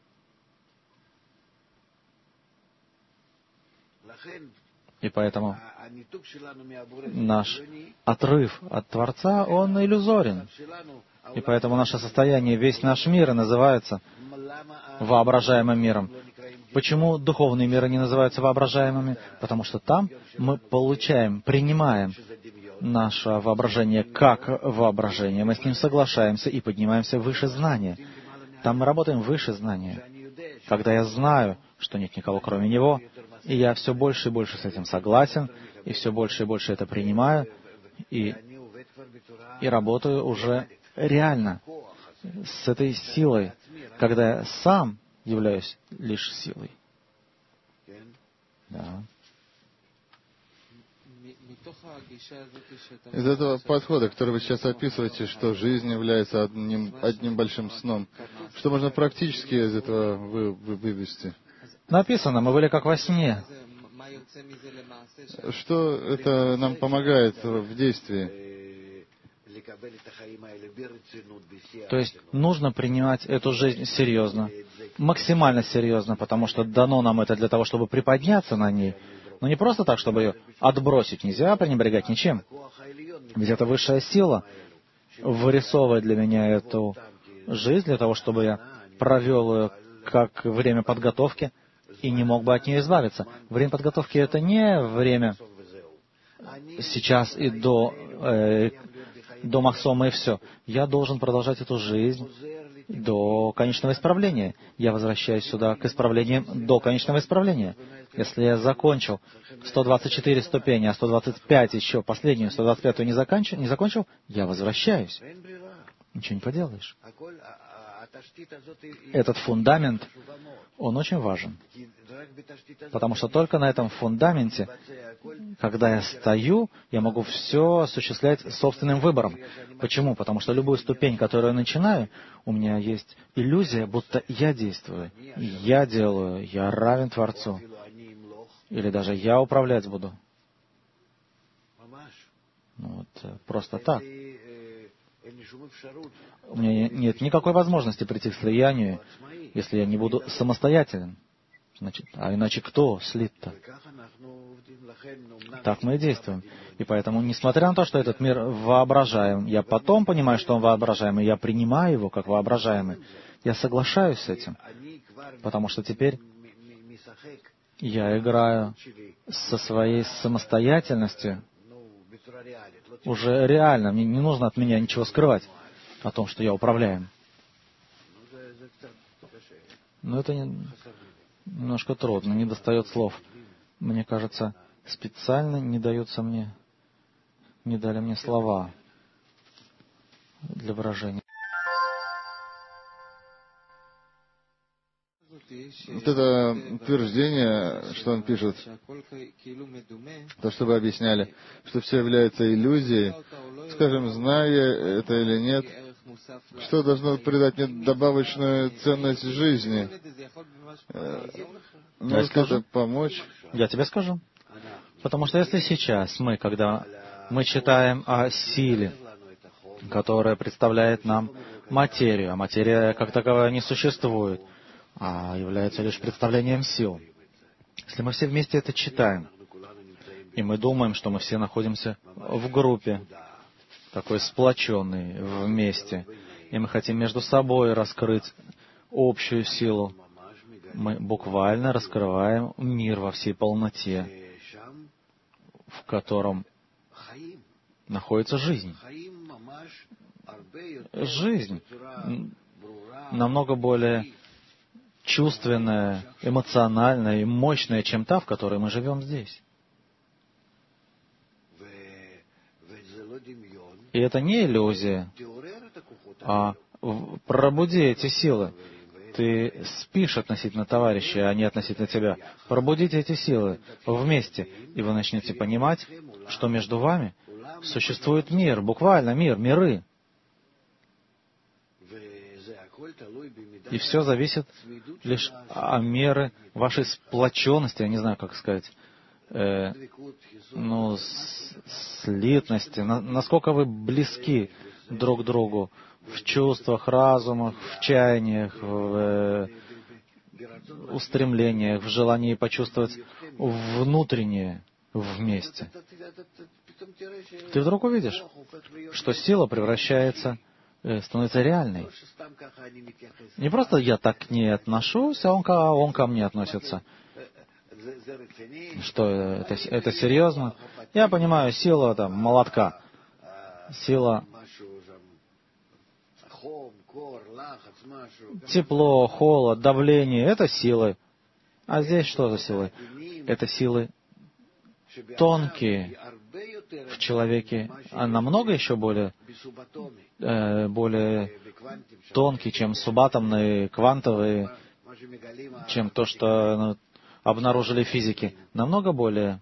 И поэтому наш отрыв от Творца, он иллюзорен. И поэтому наше состояние, весь наш мир и называется воображаемым миром. Почему духовные миры не называются воображаемыми? Потому что там мы получаем, принимаем наше воображение как воображение. Мы с ним соглашаемся и поднимаемся выше знания. Там мы работаем выше знания. Когда я знаю, что нет никого кроме Него, и я все больше и больше с этим согласен, и все больше и больше это принимаю, и, и работаю уже реально с этой силой, когда я сам являюсь лишь силой. Да. Из этого подхода, который вы сейчас описываете, что жизнь является одним, одним большим сном, что можно практически из этого вы, вы, вывести? Написано, мы были как во сне. Что это нам помогает в действии? То есть нужно принимать эту жизнь серьезно, максимально серьезно, потому что дано нам это для того, чтобы приподняться на ней. Но не просто так, чтобы ее отбросить. Нельзя пренебрегать ничем. Ведь это высшая сила вырисовывает для меня эту жизнь, для того, чтобы я провел ее как время подготовки и не мог бы от нее избавиться. Время подготовки — это не время сейчас и до, э, до Махсома и все. Я должен продолжать эту жизнь до конечного исправления. Я возвращаюсь сюда к исправлениям до конечного исправления. Если я закончил сто двадцать четыре ступени, а сто двадцать пять еще, последнюю, сто двадцать пятую не закончил, не закончил, я возвращаюсь. Ничего не поделаешь. Этот фундамент, он очень важен. Потому что только на этом фундаменте, когда я стою, я могу все осуществлять собственным выбором. Почему? Потому что любую ступень, которую я начинаю, у меня есть иллюзия, будто я действую. Я делаю, я равен Творцу. Или даже я управлять буду. Ну, вот, просто так. У меня нет никакой возможности прийти к слиянию, если я не буду самостоятелен. Значит, а иначе кто слит-то? Так мы и действуем. И поэтому, несмотря на то, что этот мир воображаем, я потом понимаю, что он воображаемый, я принимаю его как воображаемый. Я соглашаюсь с этим. Потому что теперь я играю со своей самостоятельностью уже реально. Мне не нужно от меня ничего скрывать о том, что я управляем. Но это не, немножко трудно, не достает слов. Мне кажется, специально не даются мне, не дали мне слова для выражения. Вот это утверждение, что он пишет, то, что вы объясняли, что все является иллюзией, скажем, зная это или нет, что должно придать мне добавочную ценность жизни? Может это помочь? Я тебе скажу. Потому что если сейчас мы, когда мы читаем о силе, которая представляет нам материю, а материя как таковая не существует, а является лишь представлением сил. Если мы все вместе это читаем, и мы думаем, что мы все находимся в группе, такой сплоченной вместе, и мы хотим между собой раскрыть общую силу, мы буквально раскрываем мир во всей полноте, в котором находится жизнь. Жизнь намного более чувственная, эмоциональная и мощная, чем та, в которой мы живем здесь. И это не иллюзия, а пробуди эти силы. Ты спишь относительно товарища, а не относительно тебя. Пробудите эти силы вместе, и вы начнете понимать, что между вами существует мир, буквально мир, миры. И все зависит лишь от меры вашей сплоченности, я не знаю, как сказать, э, ну, слитности, на, насколько вы близки друг к другу в чувствах, разумах, в чаяниях, в э, устремлениях, в желании почувствовать внутреннее вместе. Ты вдруг увидишь, что сила превращается, становится реальной. Не просто я так к ней отношусь, а он, а он ко мне относится. Что это, это серьезно? Я понимаю, сила там, молотка, сила тепло, холод, давление — это силы. А здесь что за силы? Это силы тонкие в человеке, а намного еще более, э, более тонкие, чем субатомные, квантовые, чем то, что ну, обнаружили физики. Намного более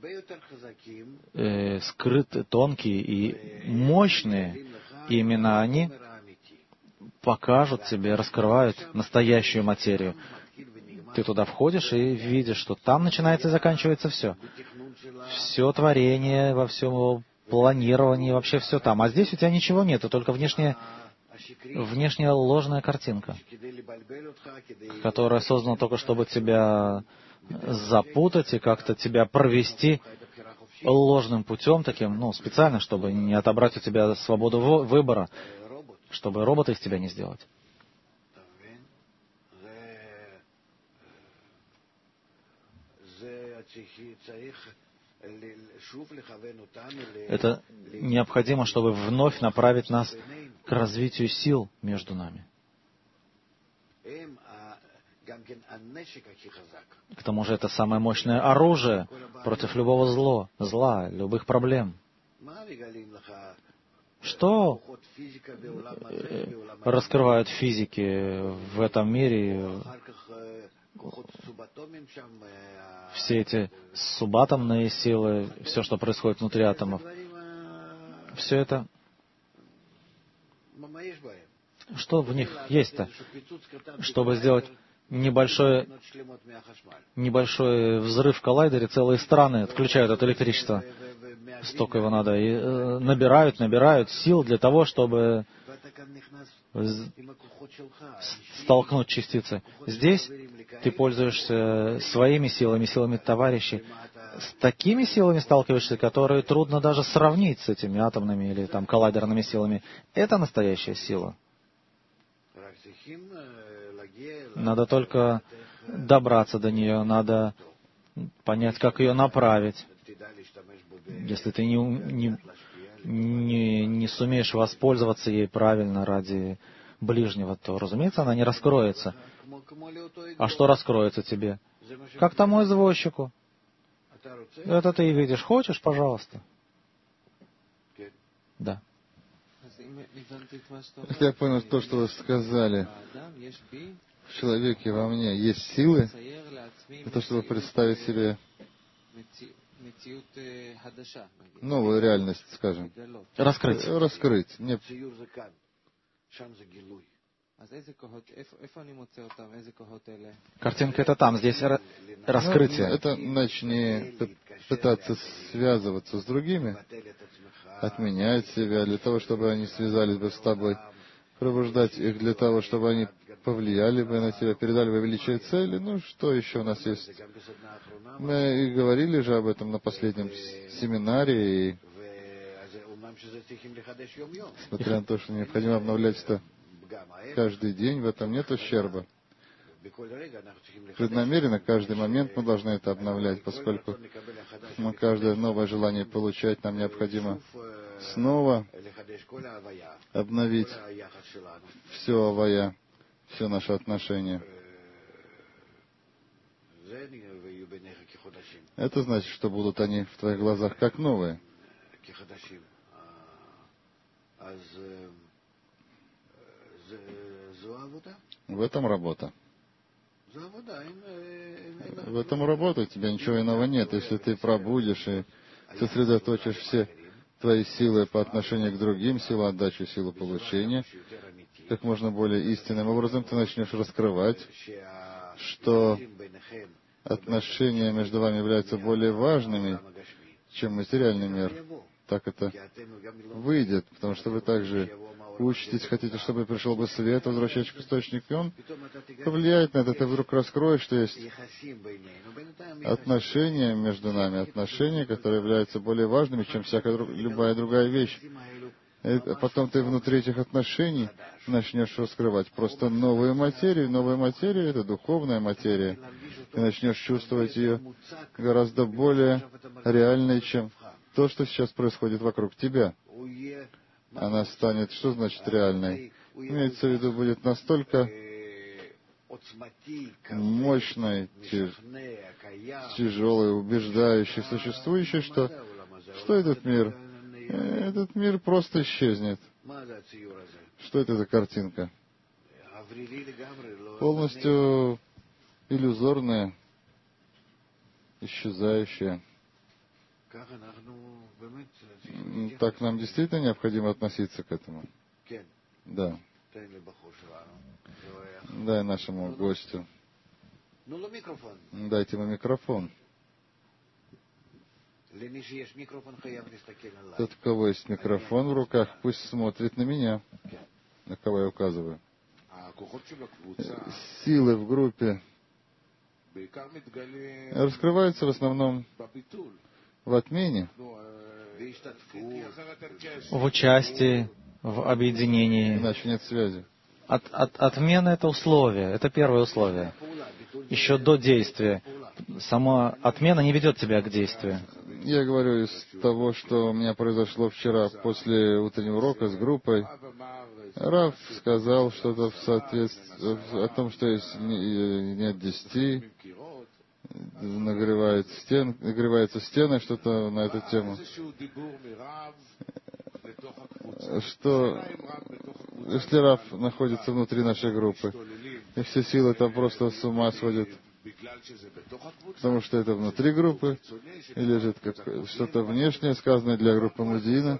э, скрытые, тонкие и мощные. И именно они покажут тебе, раскрывают настоящую материю. Ты туда входишь и видишь, что там начинается и заканчивается все. Все творение во всем его планирование, вообще все там. А здесь у тебя ничего нет, только внешняя, внешняя ложная картинка, которая создана только чтобы тебя запутать и как-то тебя провести ложным путем таким, ну, специально, чтобы не отобрать у тебя свободу выбора, чтобы робота из тебя не сделать. Это необходимо, чтобы вновь направить нас к развитию сил между нами. К тому же это самое мощное оружие против любого зла, зла, любых проблем. Что раскрывают физики в этом мире? Все эти субатомные силы, все, что происходит внутри атомов, все это, что в них есть-то, чтобы сделать небольшой, небольшой взрыв в коллайдере, целые страны отключают от электричества. Столько его надо. И э, набирают, набирают сил для того, чтобы столкнуть частицы. Здесь ты пользуешься своими силами, силами товарищей. С такими силами сталкиваешься, которые трудно даже сравнить с этими атомными или там коллайдерными силами. Это настоящая сила. Надо только добраться до нее, надо понять, как ее направить. Если ты не, не, не, не сумеешь воспользоваться ей правильно ради ближнего, то, разумеется, она не раскроется. А что раскроется тебе? Как тому извозчику. Это ты и видишь. Хочешь, пожалуйста. Да. Если я понял то, что вы сказали, в человеке во мне есть силы, для того, чтобы представить себе новую реальность, скажем. Раскрыть. Раскрыть. Не... Картинка это там, здесь раскрытие. Ну, это начни пытаться связываться с другими, отменять себя для того, чтобы они связались бы с тобой, пробуждать их для того, чтобы они повлияли бы на тебя, передали бы величие цели. Ну, что еще у нас есть? Мы и говорили же об этом на последнем семинаре, и несмотря на то, что необходимо обновлять это каждый день, в этом нет ущерба. Преднамеренно, каждый момент мы должны это обновлять, поскольку мы каждое новое желание получать, нам необходимо снова обновить все авая, все наши отношения. Это значит, что будут они в твоих глазах как новые. В этом работа. В этом работа, у тебя ничего иного нет. Если ты пробудешь и сосредоточишь все твои силы по отношению к другим, силу отдачи, силу получения, как можно более истинным образом ты начнешь раскрывать, что отношения между вами являются более важными, чем материальный мир. Так это выйдет, потому что вы также учитесь, хотите, чтобы пришел бы свет, возвращающий к источнику, и он повлияет на это, ты вдруг раскроешь, что есть отношения между нами, отношения, которые являются более важными, чем всякая друг, любая другая вещь. И потом ты внутри этих отношений начнешь раскрывать просто новую материю. Новая материя — это духовная материя. Ты начнешь чувствовать ее гораздо более реальной, чем то, что сейчас происходит вокруг тебя. Она станет, что значит реальной? Имеется в виду, будет настолько мощной, тяжелой, убеждающей, существующей, что, что этот мир? Этот мир просто исчезнет. Что это за картинка? Полностью иллюзорная, исчезающая. Так нам действительно необходимо относиться к этому? Да. Дай нашему гостю. Дайте ему микрофон. Тот, у кого есть микрофон в руках, пусть смотрит на меня, на кого я указываю. Силы в группе раскрываются в основном в отмене, в участии, в объединении. иначе нет связи. От, от, отмена — это условие, это первое условие. Еще до действия. Сама отмена не ведет тебя к действию. Я говорю из того, что у меня произошло вчера после утреннего урока с группой. Рав сказал что-то в соответствии о том, что если нет десяти, нагревает стен, нагревается стены, что-то на эту тему. Что если Рав находится внутри нашей группы, и все силы там просто с ума сходят, потому что это внутри группы, или же это как что-то внешнее, сказанное для группы Мудина.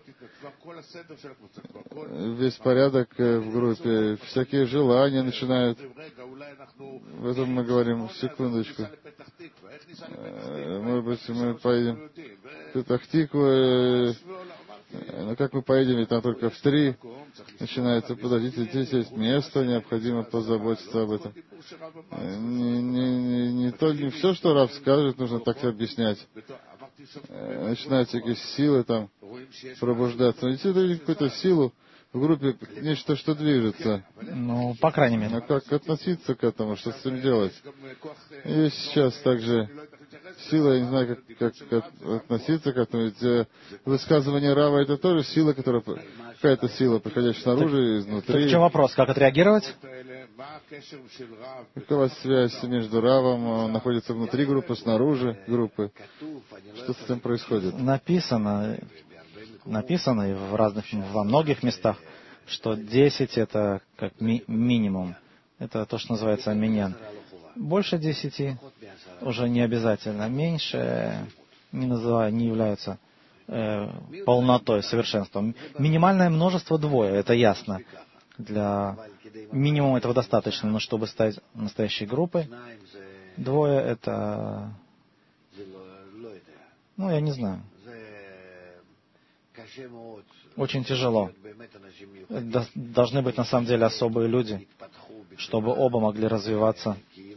Весь порядок в группе, всякие желания начинают. В этом мы говорим, секундочку. Может быть, мы поедем в Петах-Тикву, но как мы поедем, ведь там только в три начинается, подождите, здесь есть место, необходимо позаботиться об этом. Не, не, не, не, то, не все, что Рав скажет, нужно так объяснять. Начинают всякие силы там пробуждаться. Но если видите какую-то силу в группе, нечто, что движется. Ну, по крайней мере. А как относиться к этому, что с этим делать? И сейчас также сила, я не знаю, как, как, как относиться к этому. Ведь высказывание Рава — это тоже сила, которая, какая-то сила, приходящая снаружи и изнутри. Так в чем вопрос? Как отреагировать? Какова связь между Равом, он находится внутри группы, снаружи группы? Что с этим происходит? Написано, написано и в разных, во многих местах, что десять — это как ми- минимум. Это то, что называется миньян. Больше десяти уже не обязательно. Меньше не, называю, не являются э, полнотой, совершенством. Минимальное множество двое, это ясно. Для минимума этого достаточно, но чтобы стать настоящей группой, двое — это... Ну, я не знаю. Очень тяжело. До- должны быть на самом деле особые люди, чтобы оба могли развиваться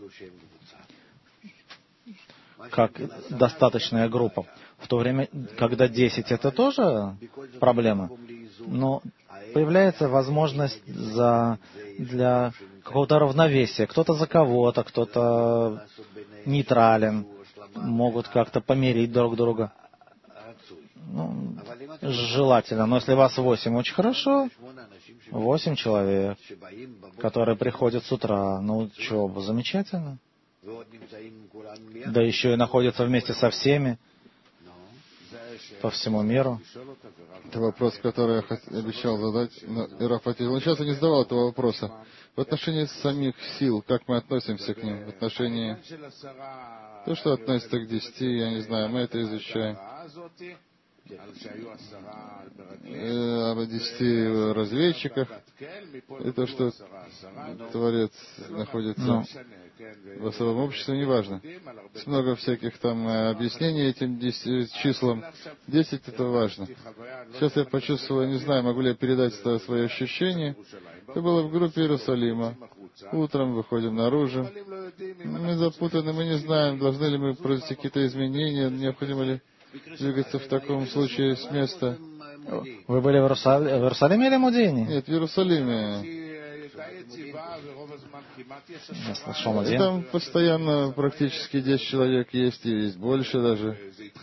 как достаточная группа. В то время, когда десять — это тоже проблема, но появляется возможность за, для какого-то равновесия. Кто-то за кого-то, кто-то нейтрален, могут как-то помирить друг друга. Ну, желательно. Но если вас восемь, очень хорошо. Восемь человек, которые приходят с утра на учебу. Замечательно. Да еще и находятся вместе со всеми по всему миру. Это вопрос, который я хот- обещал задать, но Раф ответил. Но сейчас я не задавал этого вопроса. В отношении самих сил, как мы относимся к ним? В отношении... То, что относится к десяти, я не знаю, мы это изучаем. Э, об десяти разведчиках. И то, что Творец находится Ну. в особом обществе, неважно. Есть много всяких там э, объяснений этим десяти числам. Десять — это важно. Сейчас я почувствовал, не знаю, могу ли я передать это свое ощущение. Это было в группе Иерусалима. Утром выходим наружу. Мы запутаны, мы не знаем, должны ли мы произвести какие-то изменения, необходимо ли двигаться в таком случае с места. Вы были в, Иерусал... в Иерусалиме или Мудине? Нет, в Иерусалиме. Я слышал И Мудин. там постоянно практически десять человек есть, и есть больше даже.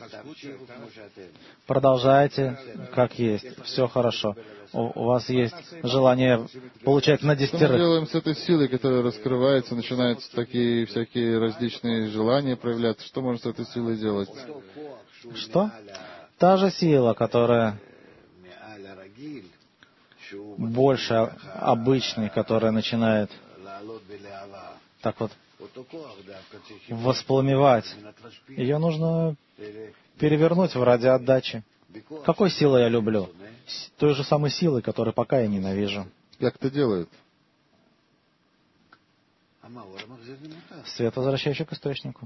Продолжайте, как есть. Все хорошо. У, у вас есть желание получать на Что мы десятерых. делаем с этой силой, которая раскрывается, начинаются такие всякие различные желания проявляться? Что можно с этой силой делать? Что? Та же сила, которая больше обычной, которая начинает так вот воспламевать. Ее нужно перевернуть в ради отдачи. Какой силой я люблю? С той же самой силой, которую пока я ненавижу. Как это делают? Свет, возвращающий к источнику.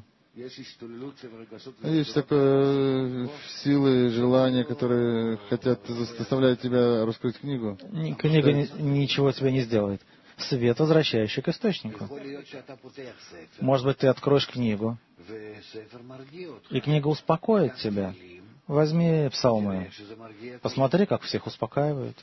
Есть такое силы, желания, которые хотят заставлять тебя раскрыть книгу. Книга ни, ничего тебе не сделает. Свет, возвращающий к источнику. Может быть, ты откроешь книгу, и книга успокоит тебя. Возьми псалмы. Посмотри, как всех успокаивают.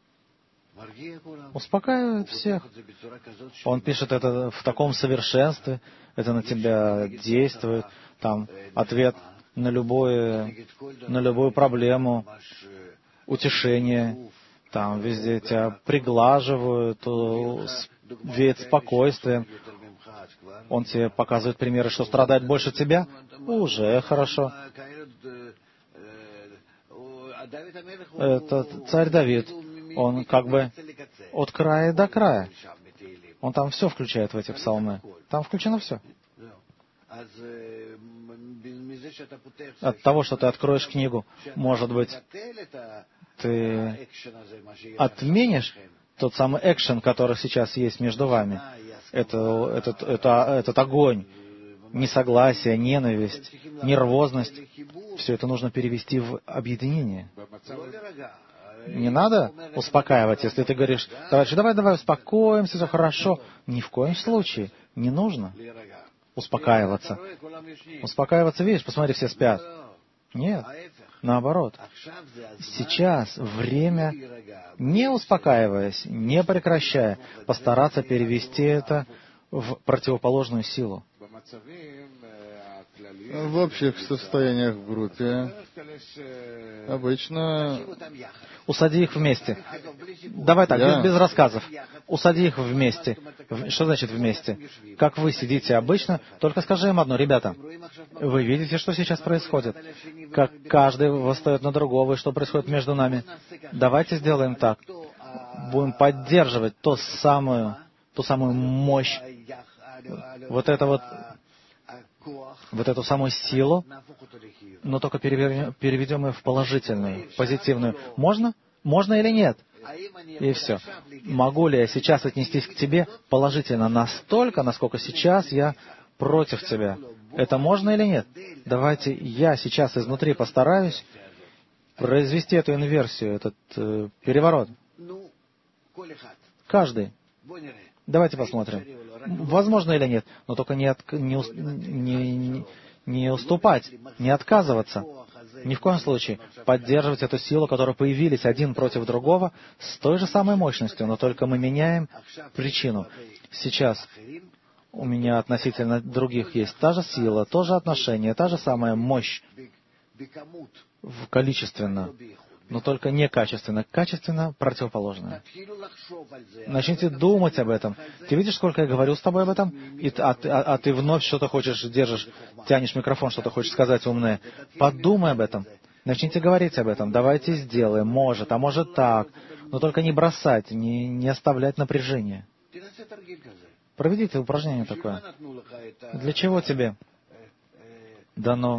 Успокаивает всех. Он пишет это в таком совершенстве, это на тебя действует. Там ответ на любое, на любую проблему, утешение. Там везде тебя приглаживают, веет спокойствием. Он тебе показывает примеры, что страдает больше тебя. Уже хорошо. Это царь Давид. Он как бы от края до края. Он там все включает в эти псалмы. Там включено все. От того, что ты откроешь книгу, может быть, ты отменишь тот самый экшен, который сейчас есть между вами. Это, этот, это, этот огонь, несогласие, ненависть, нервозность. Все это нужно перевести в объединение. Не надо успокаивать, если ты говоришь: товарищ, давай, давай, успокоимся, все хорошо. Ни в коем случае не нужно успокаиваться. Успокаиваться, видишь, посмотри, все спят. Нет, наоборот. Сейчас время, не успокаиваясь, не прекращая, постараться перевести это в противоположную силу. В общих состояниях в группе обычно... Усади их вместе. Давай так, Я... без, без рассказов. Усади их вместе. Что значит вместе? Как вы сидите обычно, только скажи им одно: ребята, вы видите, что сейчас происходит? Как каждый восстает на другого, и что происходит между нами? Давайте сделаем так. Будем поддерживать ту самую, ту самую мощь, вот это вот, вот эту самую силу, но только переведем, переведем ее в положительную, позитивную. Можно? Можно или нет? И все. Могу ли я сейчас отнестись к тебе положительно настолько, насколько сейчас я против тебя? Это можно или нет? Давайте я сейчас изнутри постараюсь произвести эту инверсию, этот э, переворот. Каждый. Давайте посмотрим. Возможно или нет, но только не, от, не, не, не уступать, не отказываться. Ни в коем случае. Поддерживать эту силу, которая появились один против другого, с той же самой мощностью, но только мы меняем причину. Сейчас у меня относительно других есть та же сила, то же отношение, та же самая мощь количественно, но только не качественно. Качественно противоположное. Начните думать об этом. Ты видишь, сколько я говорю с тобой об этом? И, а, а, а ты вновь что-то хочешь, держишь, тянешь микрофон, что-то хочешь сказать умное. Подумай об этом. Начните говорить об этом. Давайте сделаем. Может, а может так. Но только не бросать, не, не оставлять напряжение. Проведите упражнение такое. Для чего тебе дано,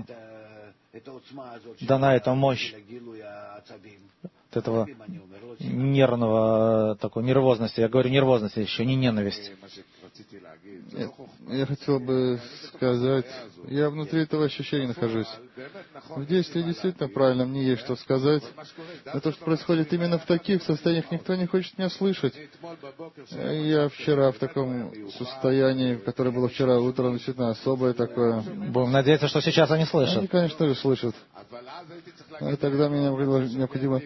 дана эта мощь от этого нервного, такой нервозности? Я говорю нервозности, еще не ненависть. Я, я хотел бы сказать, я внутри этого ощущения нахожусь. В действии действительно правильно, мне есть что сказать. Но то, что происходит именно в таких состояниях, никто не хочет меня слышать. Я вчера в таком состоянии, которое было вчера утром, действительно особое такое. Будем надеяться, что сейчас они слышат. Они, конечно же, слышат. И тогда мне необходимо,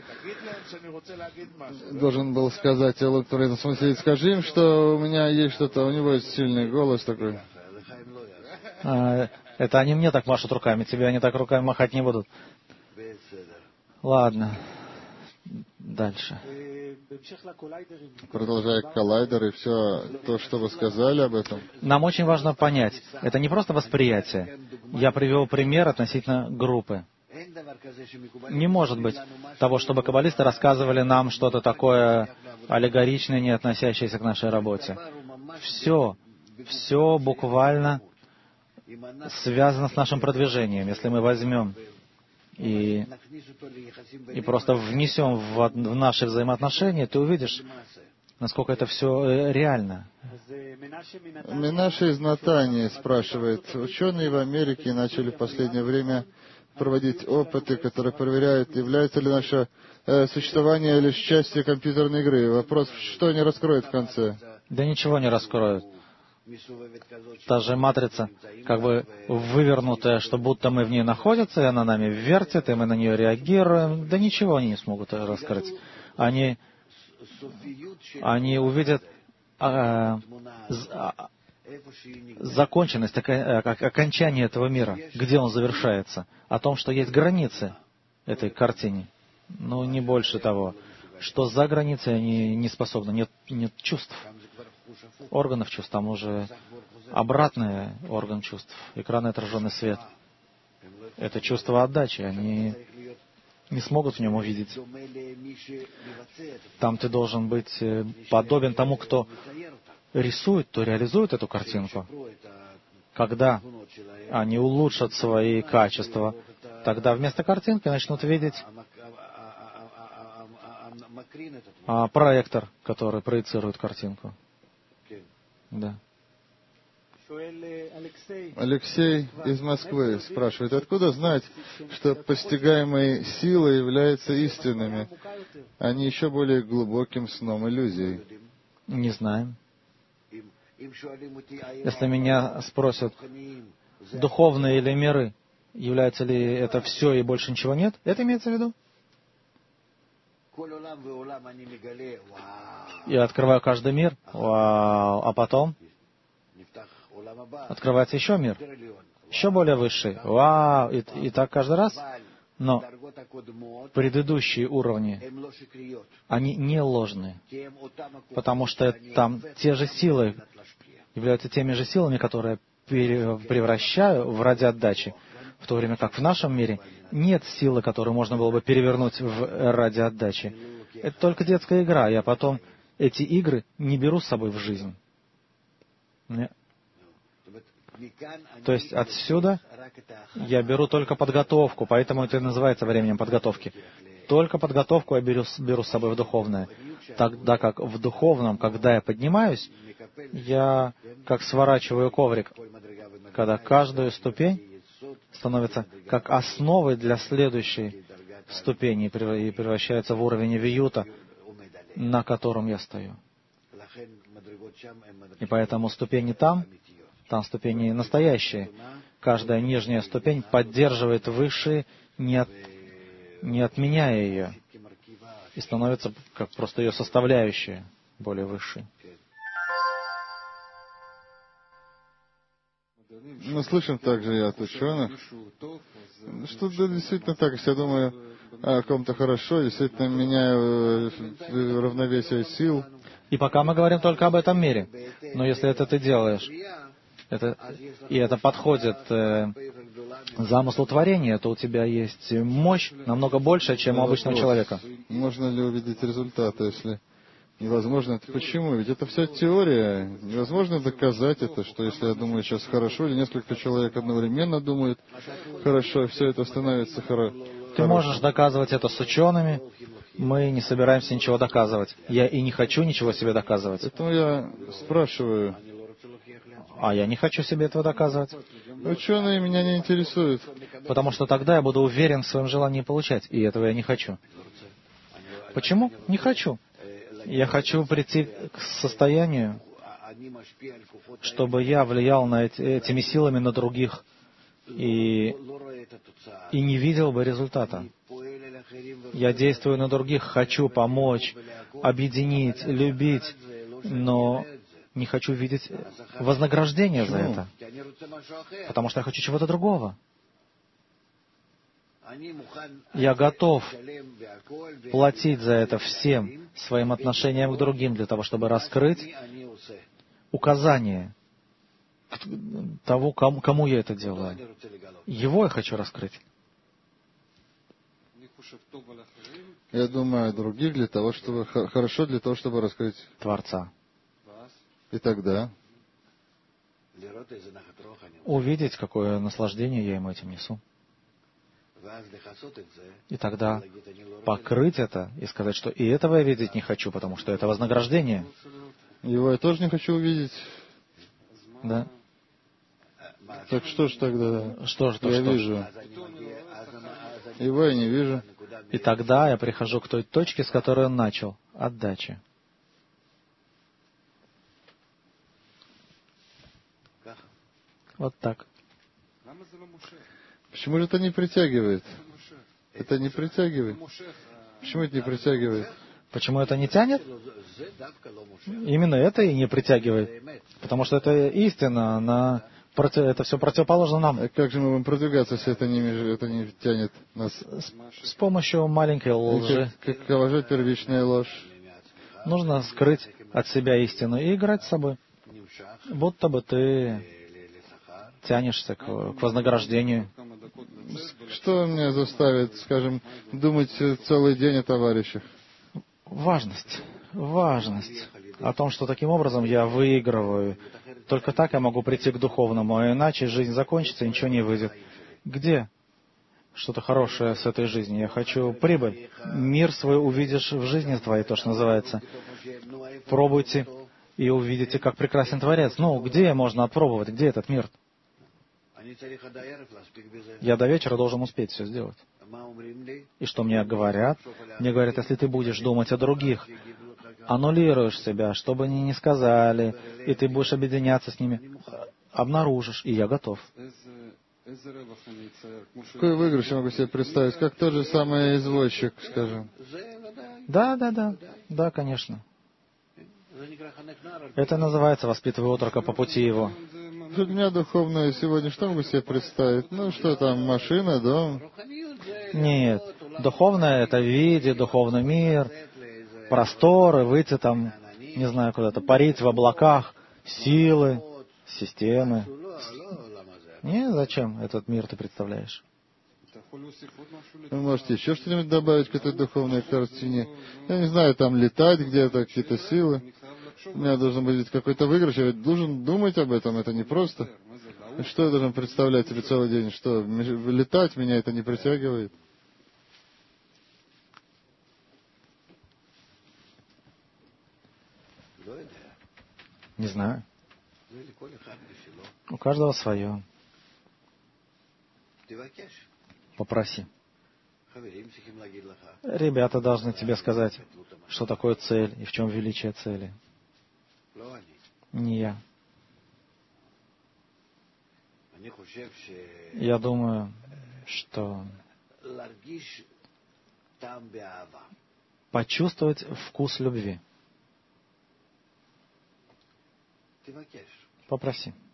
должен был сказать Эллу, который на самом деле, скажи им, что у меня есть что-то, у него есть сильный голос такой. А, это они мне так машут руками, тебе они так руками махать не будут. Ладно. Дальше. Продолжая коллайдер и все то, что вы сказали об этом. Нам очень важно понять, это не просто восприятие. Я привел пример относительно группы. Не может быть того, чтобы каббалисты рассказывали нам что-то такое аллегоричное, не относящееся к нашей работе. Все, все буквально связано с нашим продвижением. Если мы возьмем и, и просто внесем в, в наши взаимоотношения, ты увидишь, насколько это все реально. Менаше из Натании спрашивает, ученые в Америке начали в последнее время проводить опыты, которые проверяют, является ли наше э, существование лишь частью компьютерной игры. Вопрос, что они раскроют в конце? Да ничего не раскроют. Та же матрица, как бы вывернутая, что будто мы в ней находимся, и она нами вертит, и мы на нее реагируем. Да ничего они не смогут раскрыть. Они, они увидят а, а, законченность, окончание этого мира, где он завершается, о том, что есть границы этой картине, но не больше того, что за границей они не способны, нет, нет чувств, органов чувств, там уже обратный орган чувств, экранный отраженный свет. Это чувство отдачи, они не смогут в нем увидеть. Там ты должен быть подобен тому, кто рисует, то реализует эту картинку. Когда они улучшат свои качества, тогда вместо картинки начнут видеть а, проектор, который проецирует картинку. Да. Алексей из Москвы спрашивает, откуда знать, что постигаемые силы являются истинными, а не еще более глубоким сном иллюзий? Не знаем. Если меня спросят, духовные или миры, является ли это все и больше ничего нет, это имеется в виду? Я открываю каждый мир, вау, а потом открывается еще мир, еще более высший, вау, и, и так каждый раз. Но предыдущие уровни, они не ложные, потому что там те же силы являются теми же силами, которые превращаю в ради отдачи, в то время как в нашем мире нет силы, которую можно было бы перевернуть в ради отдачи. Это только детская игра, я потом эти игры не беру с собой в жизнь. Нет. То есть отсюда я беру только подготовку, поэтому это и называется временем подготовки. Только подготовку я беру, беру с собой в духовное. Тогда как в духовном, когда я поднимаюсь, я как сворачиваю коврик, когда каждую ступень становится как основой для следующей ступени и превращается в уровень виюта, на котором я стою. И поэтому ступени там, там ступени настоящие. Каждая нижняя ступень поддерживает высшие, не, от, не отменяя ее, и становится как просто ее составляющая, более высшей. Мы слышим также и от ученых, что да, действительно так, если я думаю о ком-то хорошо, действительно меняю равновесие сил. И пока мы говорим только об этом мире. Но если это ты делаешь, это, и это подходит э, замыслу творения, то у тебя есть мощь намного больше, чем у обычного человека. Можно ли увидеть результаты, если невозможно? Это почему? Ведь это вся теория. Невозможно доказать это, что если я думаю сейчас хорошо, или несколько человек одновременно думают хорошо, все это становится хоро- хорошо. Ты можешь доказывать это с учеными. Мы не собираемся ничего доказывать. Я и не хочу ничего себе доказывать. Поэтому я спрашиваю. А я не хочу себе этого доказывать. Ученые меня не интересуют. Потому что тогда я буду уверен в своем желании получать. И этого я не хочу. Почему? Не хочу. Я хочу прийти к состоянию, чтобы я влиял на эти, этими силами на других и, и не видел бы результата. Я действую на других, хочу помочь, объединить, любить, но не хочу видеть вознаграждения за это, потому что я хочу чего-то другого. Я готов платить за это всем своим отношением к другим, для того, чтобы раскрыть указание того, кому, кому я это делаю. Его я хочу раскрыть. Я думаю о других для того, чтобы хорошо для того, чтобы раскрыть Творца. И тогда увидеть, какое наслаждение я ему этим несу. И тогда покрыть это и сказать, что и этого я видеть не хочу, потому что это вознаграждение. Его я тоже не хочу увидеть. Да. Так что ж тогда? Что ж, то я что? вижу. Его я не вижу. И тогда я прихожу к той точке, с которой он начал. Отдача. Вот так. Почему же это не притягивает? Это не притягивает. Почему это не притягивает? Почему это не тянет? Именно это и не притягивает. Потому что это истина, она против, это все противоположно нам. А как же мы будем продвигаться, если это не, это не тянет нас? С, с помощью маленькой лжи. Как, какова же первичная ложь? Нужно скрыть от себя истину и играть с собой. Будто бы ты тянешься к, к вознаграждению. Что меня заставит, скажем, думать целый день о товарищах? Важность. Важность. О том, что таким образом я выигрываю. Только так я могу прийти к духовному, а иначе жизнь закончится и ничего не выйдет. Где что-то хорошее с этой жизни? Я хочу прибыль. Мир свой увидишь в жизни твоей, то, что называется. Пробуйте и увидите, как прекрасен Творец. Ну, где можно опробовать? Где этот мир? Я до вечера должен успеть все сделать. И что мне говорят? Мне говорят, если ты будешь думать о других, аннулируешь себя, что бы они ни сказали, и ты будешь объединяться с ними, обнаружишь, и я готов. Какой выигрыш я могу себе представить? Как тот же самый извозчик, скажем. Да, да, да, да, конечно. Это называется «воспитывая отрока по пути его». Для меня духовное сегодня что могу себе представить? Ну, что там, машина, дом? Нет. Духовное — это видеть, духовный мир, просторы, выйти там, не знаю, куда-то, парить в облаках, силы, системы. Нет, зачем этот мир ты представляешь? Вы можете еще что-нибудь добавить к этой духовной картине? Я не знаю, там летать где-то, какие-то силы. У меня должен быть какой-то выигрыш, я ведь должен думать об этом, это непросто. Что я должен представлять себе целый день? Что, летать меня это не притягивает? Не знаю. У каждого свое. Попроси. Ребята должны тебе сказать, что такое цель и в чем величие цели. Не я. Я думаю, что почувствовать вкус любви. Попроси.